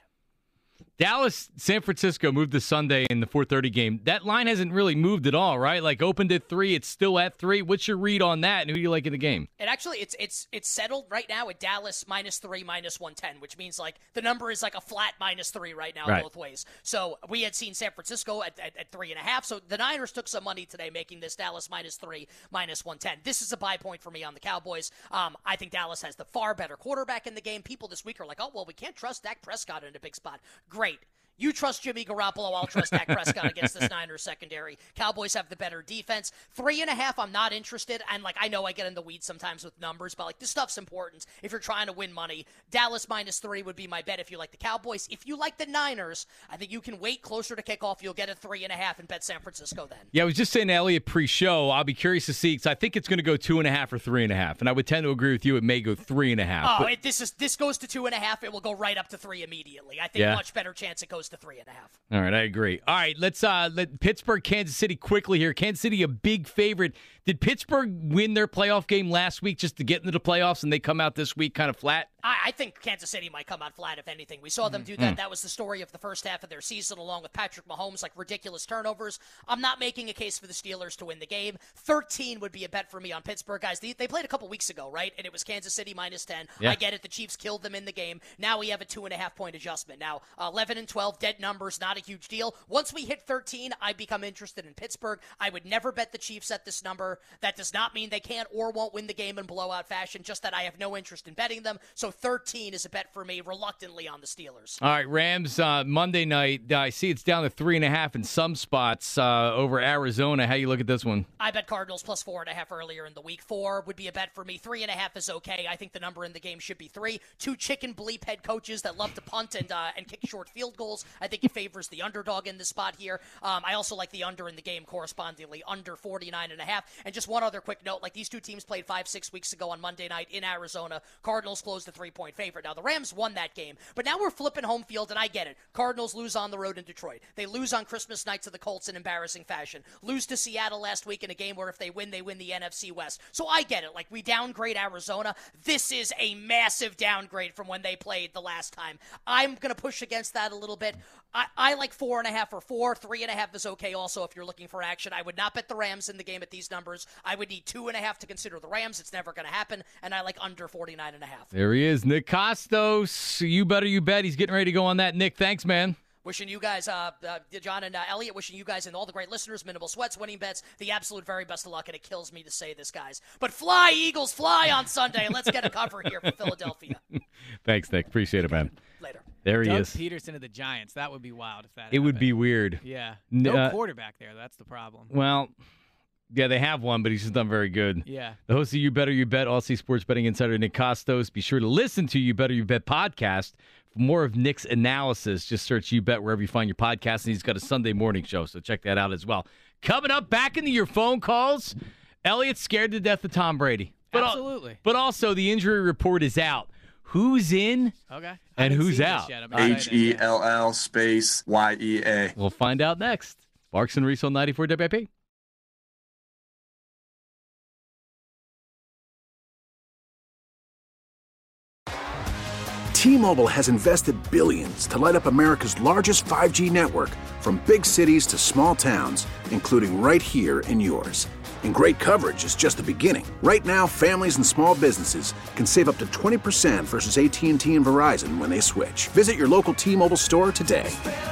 Dallas, San Francisco moved to Sunday in the four thirty game. That line hasn't really moved at all, right? Like, opened at three, it's still at three. What's your read on that, and who do you like in the game? It actually, it's it's it's settled right now at Dallas minus three, minus one ten, which means, like, the number is like a flat minus three right now right. both ways. So we had seen San Francisco at, at, at three and a half. So the Niners took some money today making this Dallas minus three, minus one ten. This is a buy point for me on the Cowboys. Um, I think Dallas has the far better quarterback in the game. People this week are like, oh, well, we can't trust Dak Prescott in a big spot. Great. You trust Jimmy Garoppolo, I'll trust Dak Prescott against this Niners secondary. Cowboys have the better defense. Three and a half, I'm not interested. And, like, I know I get in the weeds sometimes with numbers, but, like, this stuff's important if you're trying to win money. Dallas minus three would be my bet if you like the Cowboys. If you like the Niners, I think you can wait closer to kickoff. You'll get a three and a half and bet San Francisco then. Yeah, I was just saying to Elliot pre-show, I'll be curious to see, because I think it's going to go two and a half or three and a half. And I would tend to agree with you, it may go three and a half. Oh, but... it, this is this goes to two and a half. It will go right up to three immediately. I think yeah. much better chance it goes close to three and a half. All right, I agree. All right, let's uh, let Pittsburgh, Kansas City quickly here. Kansas City, a big favorite. Did Pittsburgh win their playoff game last week just to get into the playoffs, and they come out this week kind of flat? I, I think Kansas City might come out flat, if anything. We saw them do that. Mm. That was the story of the first half of their season, along with Patrick Mahomes, like ridiculous turnovers. I'm not making a case for the Steelers to win the game. thirteen would be a bet for me on Pittsburgh. Guys, they, they played a couple weeks ago, right? And it was Kansas City minus ten. Yeah. I get it. The Chiefs killed them in the game. Now we have a two and a half point adjustment. Now, eleven and twelve, dead numbers, not a huge deal. Once we hit thirteen, I become interested in Pittsburgh. I would never bet the Chiefs at this number. That does not mean they can't or won't win the game in blowout fashion, just that I have no interest in betting them. So thirteen is a bet for me, reluctantly, on the Steelers. All right, Rams, uh, Monday night. I see it's down to three and a half in some spots uh, over Arizona. How you look at this one? I bet Cardinals plus four and a half earlier in the week. Four would be a bet for me. Three and a half is okay. I think the number in the game should be three. Two chicken bleep head coaches that love to punt and uh, and kick short field goals. I think it favors the underdog in this spot here. Um, I also like the under in the game correspondingly, under forty-nine and a half. And just one other quick note, like these two teams played five, six weeks ago on Monday night in Arizona. Cardinals closed a three-point favorite. Now, the Rams won that game, but now we're flipping home field, and I get it. Cardinals lose on the road in Detroit. They lose on Christmas night to the Colts in embarrassing fashion. Lose to Seattle last week in a game where if they win, they win the N F C West. So I get it. Like, we downgrade Arizona. This is a massive downgrade from when they played the last time. I'm going to push against that a little bit. I, I like four and a half or four. Three and a half is okay also if you're looking for action. I would not bet the Rams in the game at these numbers. I would need two and a half to consider the Rams. It's never going to happen. And I like under forty-nine and a half. There he is, Nick Kostos. You better you bet. He's getting ready to go on that. Nick, thanks, man. Wishing you guys, uh, uh, John and uh, Elliot, wishing you guys and all the great listeners, Minimal Sweats, winning bets, the absolute very best of luck, and it kills me to say this, guys. But fly, Eagles, fly on Sunday, and let's get a cover here for Philadelphia. Thanks, Nick. Appreciate it, man. Later. There he Doug is. Peterson of the Giants. That would be wild if that It happened. would be weird. Yeah. No uh, quarterback there. That's the problem. Well, yeah, they have one, but he's just done very good. Yeah. The host of You Better You Bet, Aussie Sports Betting Insider Nick Kostos. Be sure to listen to You Better You Bet podcast for more of Nick's analysis. Just search You Bet wherever you find your podcast, and he's got a Sunday morning show, so check that out as well. Coming up, back into your phone calls, Elliot's scared to death of Tom Brady. But Absolutely. Al- but also, the injury report is out. Who's in okay. and who's out? H E L L space Y E A. We'll find out next. Barks and Reese on ninety-four W I P. T-Mobile has invested billions to light up America's largest five G network, from big cities to small towns, including right here in yours. And great coverage is just the beginning. Right now, families and small businesses can save up to twenty percent versus A T and T and Verizon when they switch. Visit your local T-Mobile store today.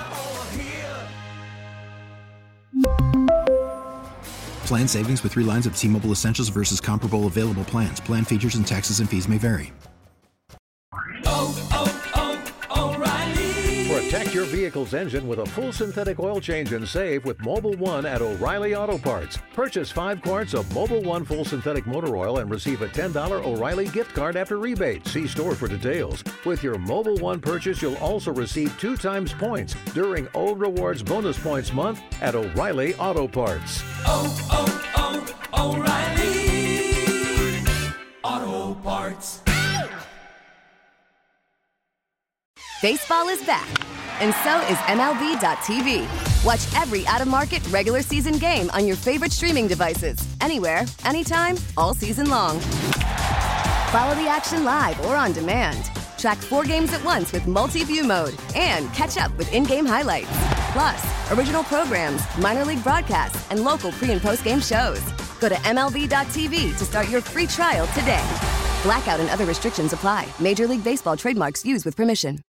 Plan savings with three lines of T-Mobile Essentials versus comparable available plans. Plan features and taxes and fees may vary. Oh, oh, oh, O'Reilly. Protect your vehicle's engine with a full synthetic oil change and save with Mobile One at O'Reilly Auto Parts. Purchase five quarts of Mobile One full synthetic motor oil and receive a ten dollars O'Reilly gift card after rebate. See store for details. With your Mobile One purchase, you'll also receive two times points during O Rewards Bonus Points Month at O'Reilly Auto Parts. Oh, oh, oh, O'Reilly Auto Parts. Baseball is back, and so is M L B dot T V. Watch every out-of-market regular season game on your favorite streaming devices, anywhere, anytime, all season long. Follow the action live or on demand. Track four games at once with multi-view mode and catch up with in-game highlights. Plus, original programs, minor league broadcasts, and local pre- and post-game shows. Go to M L B dot T V to start your free trial today. Blackout and other restrictions apply. Major League Baseball trademarks used with permission.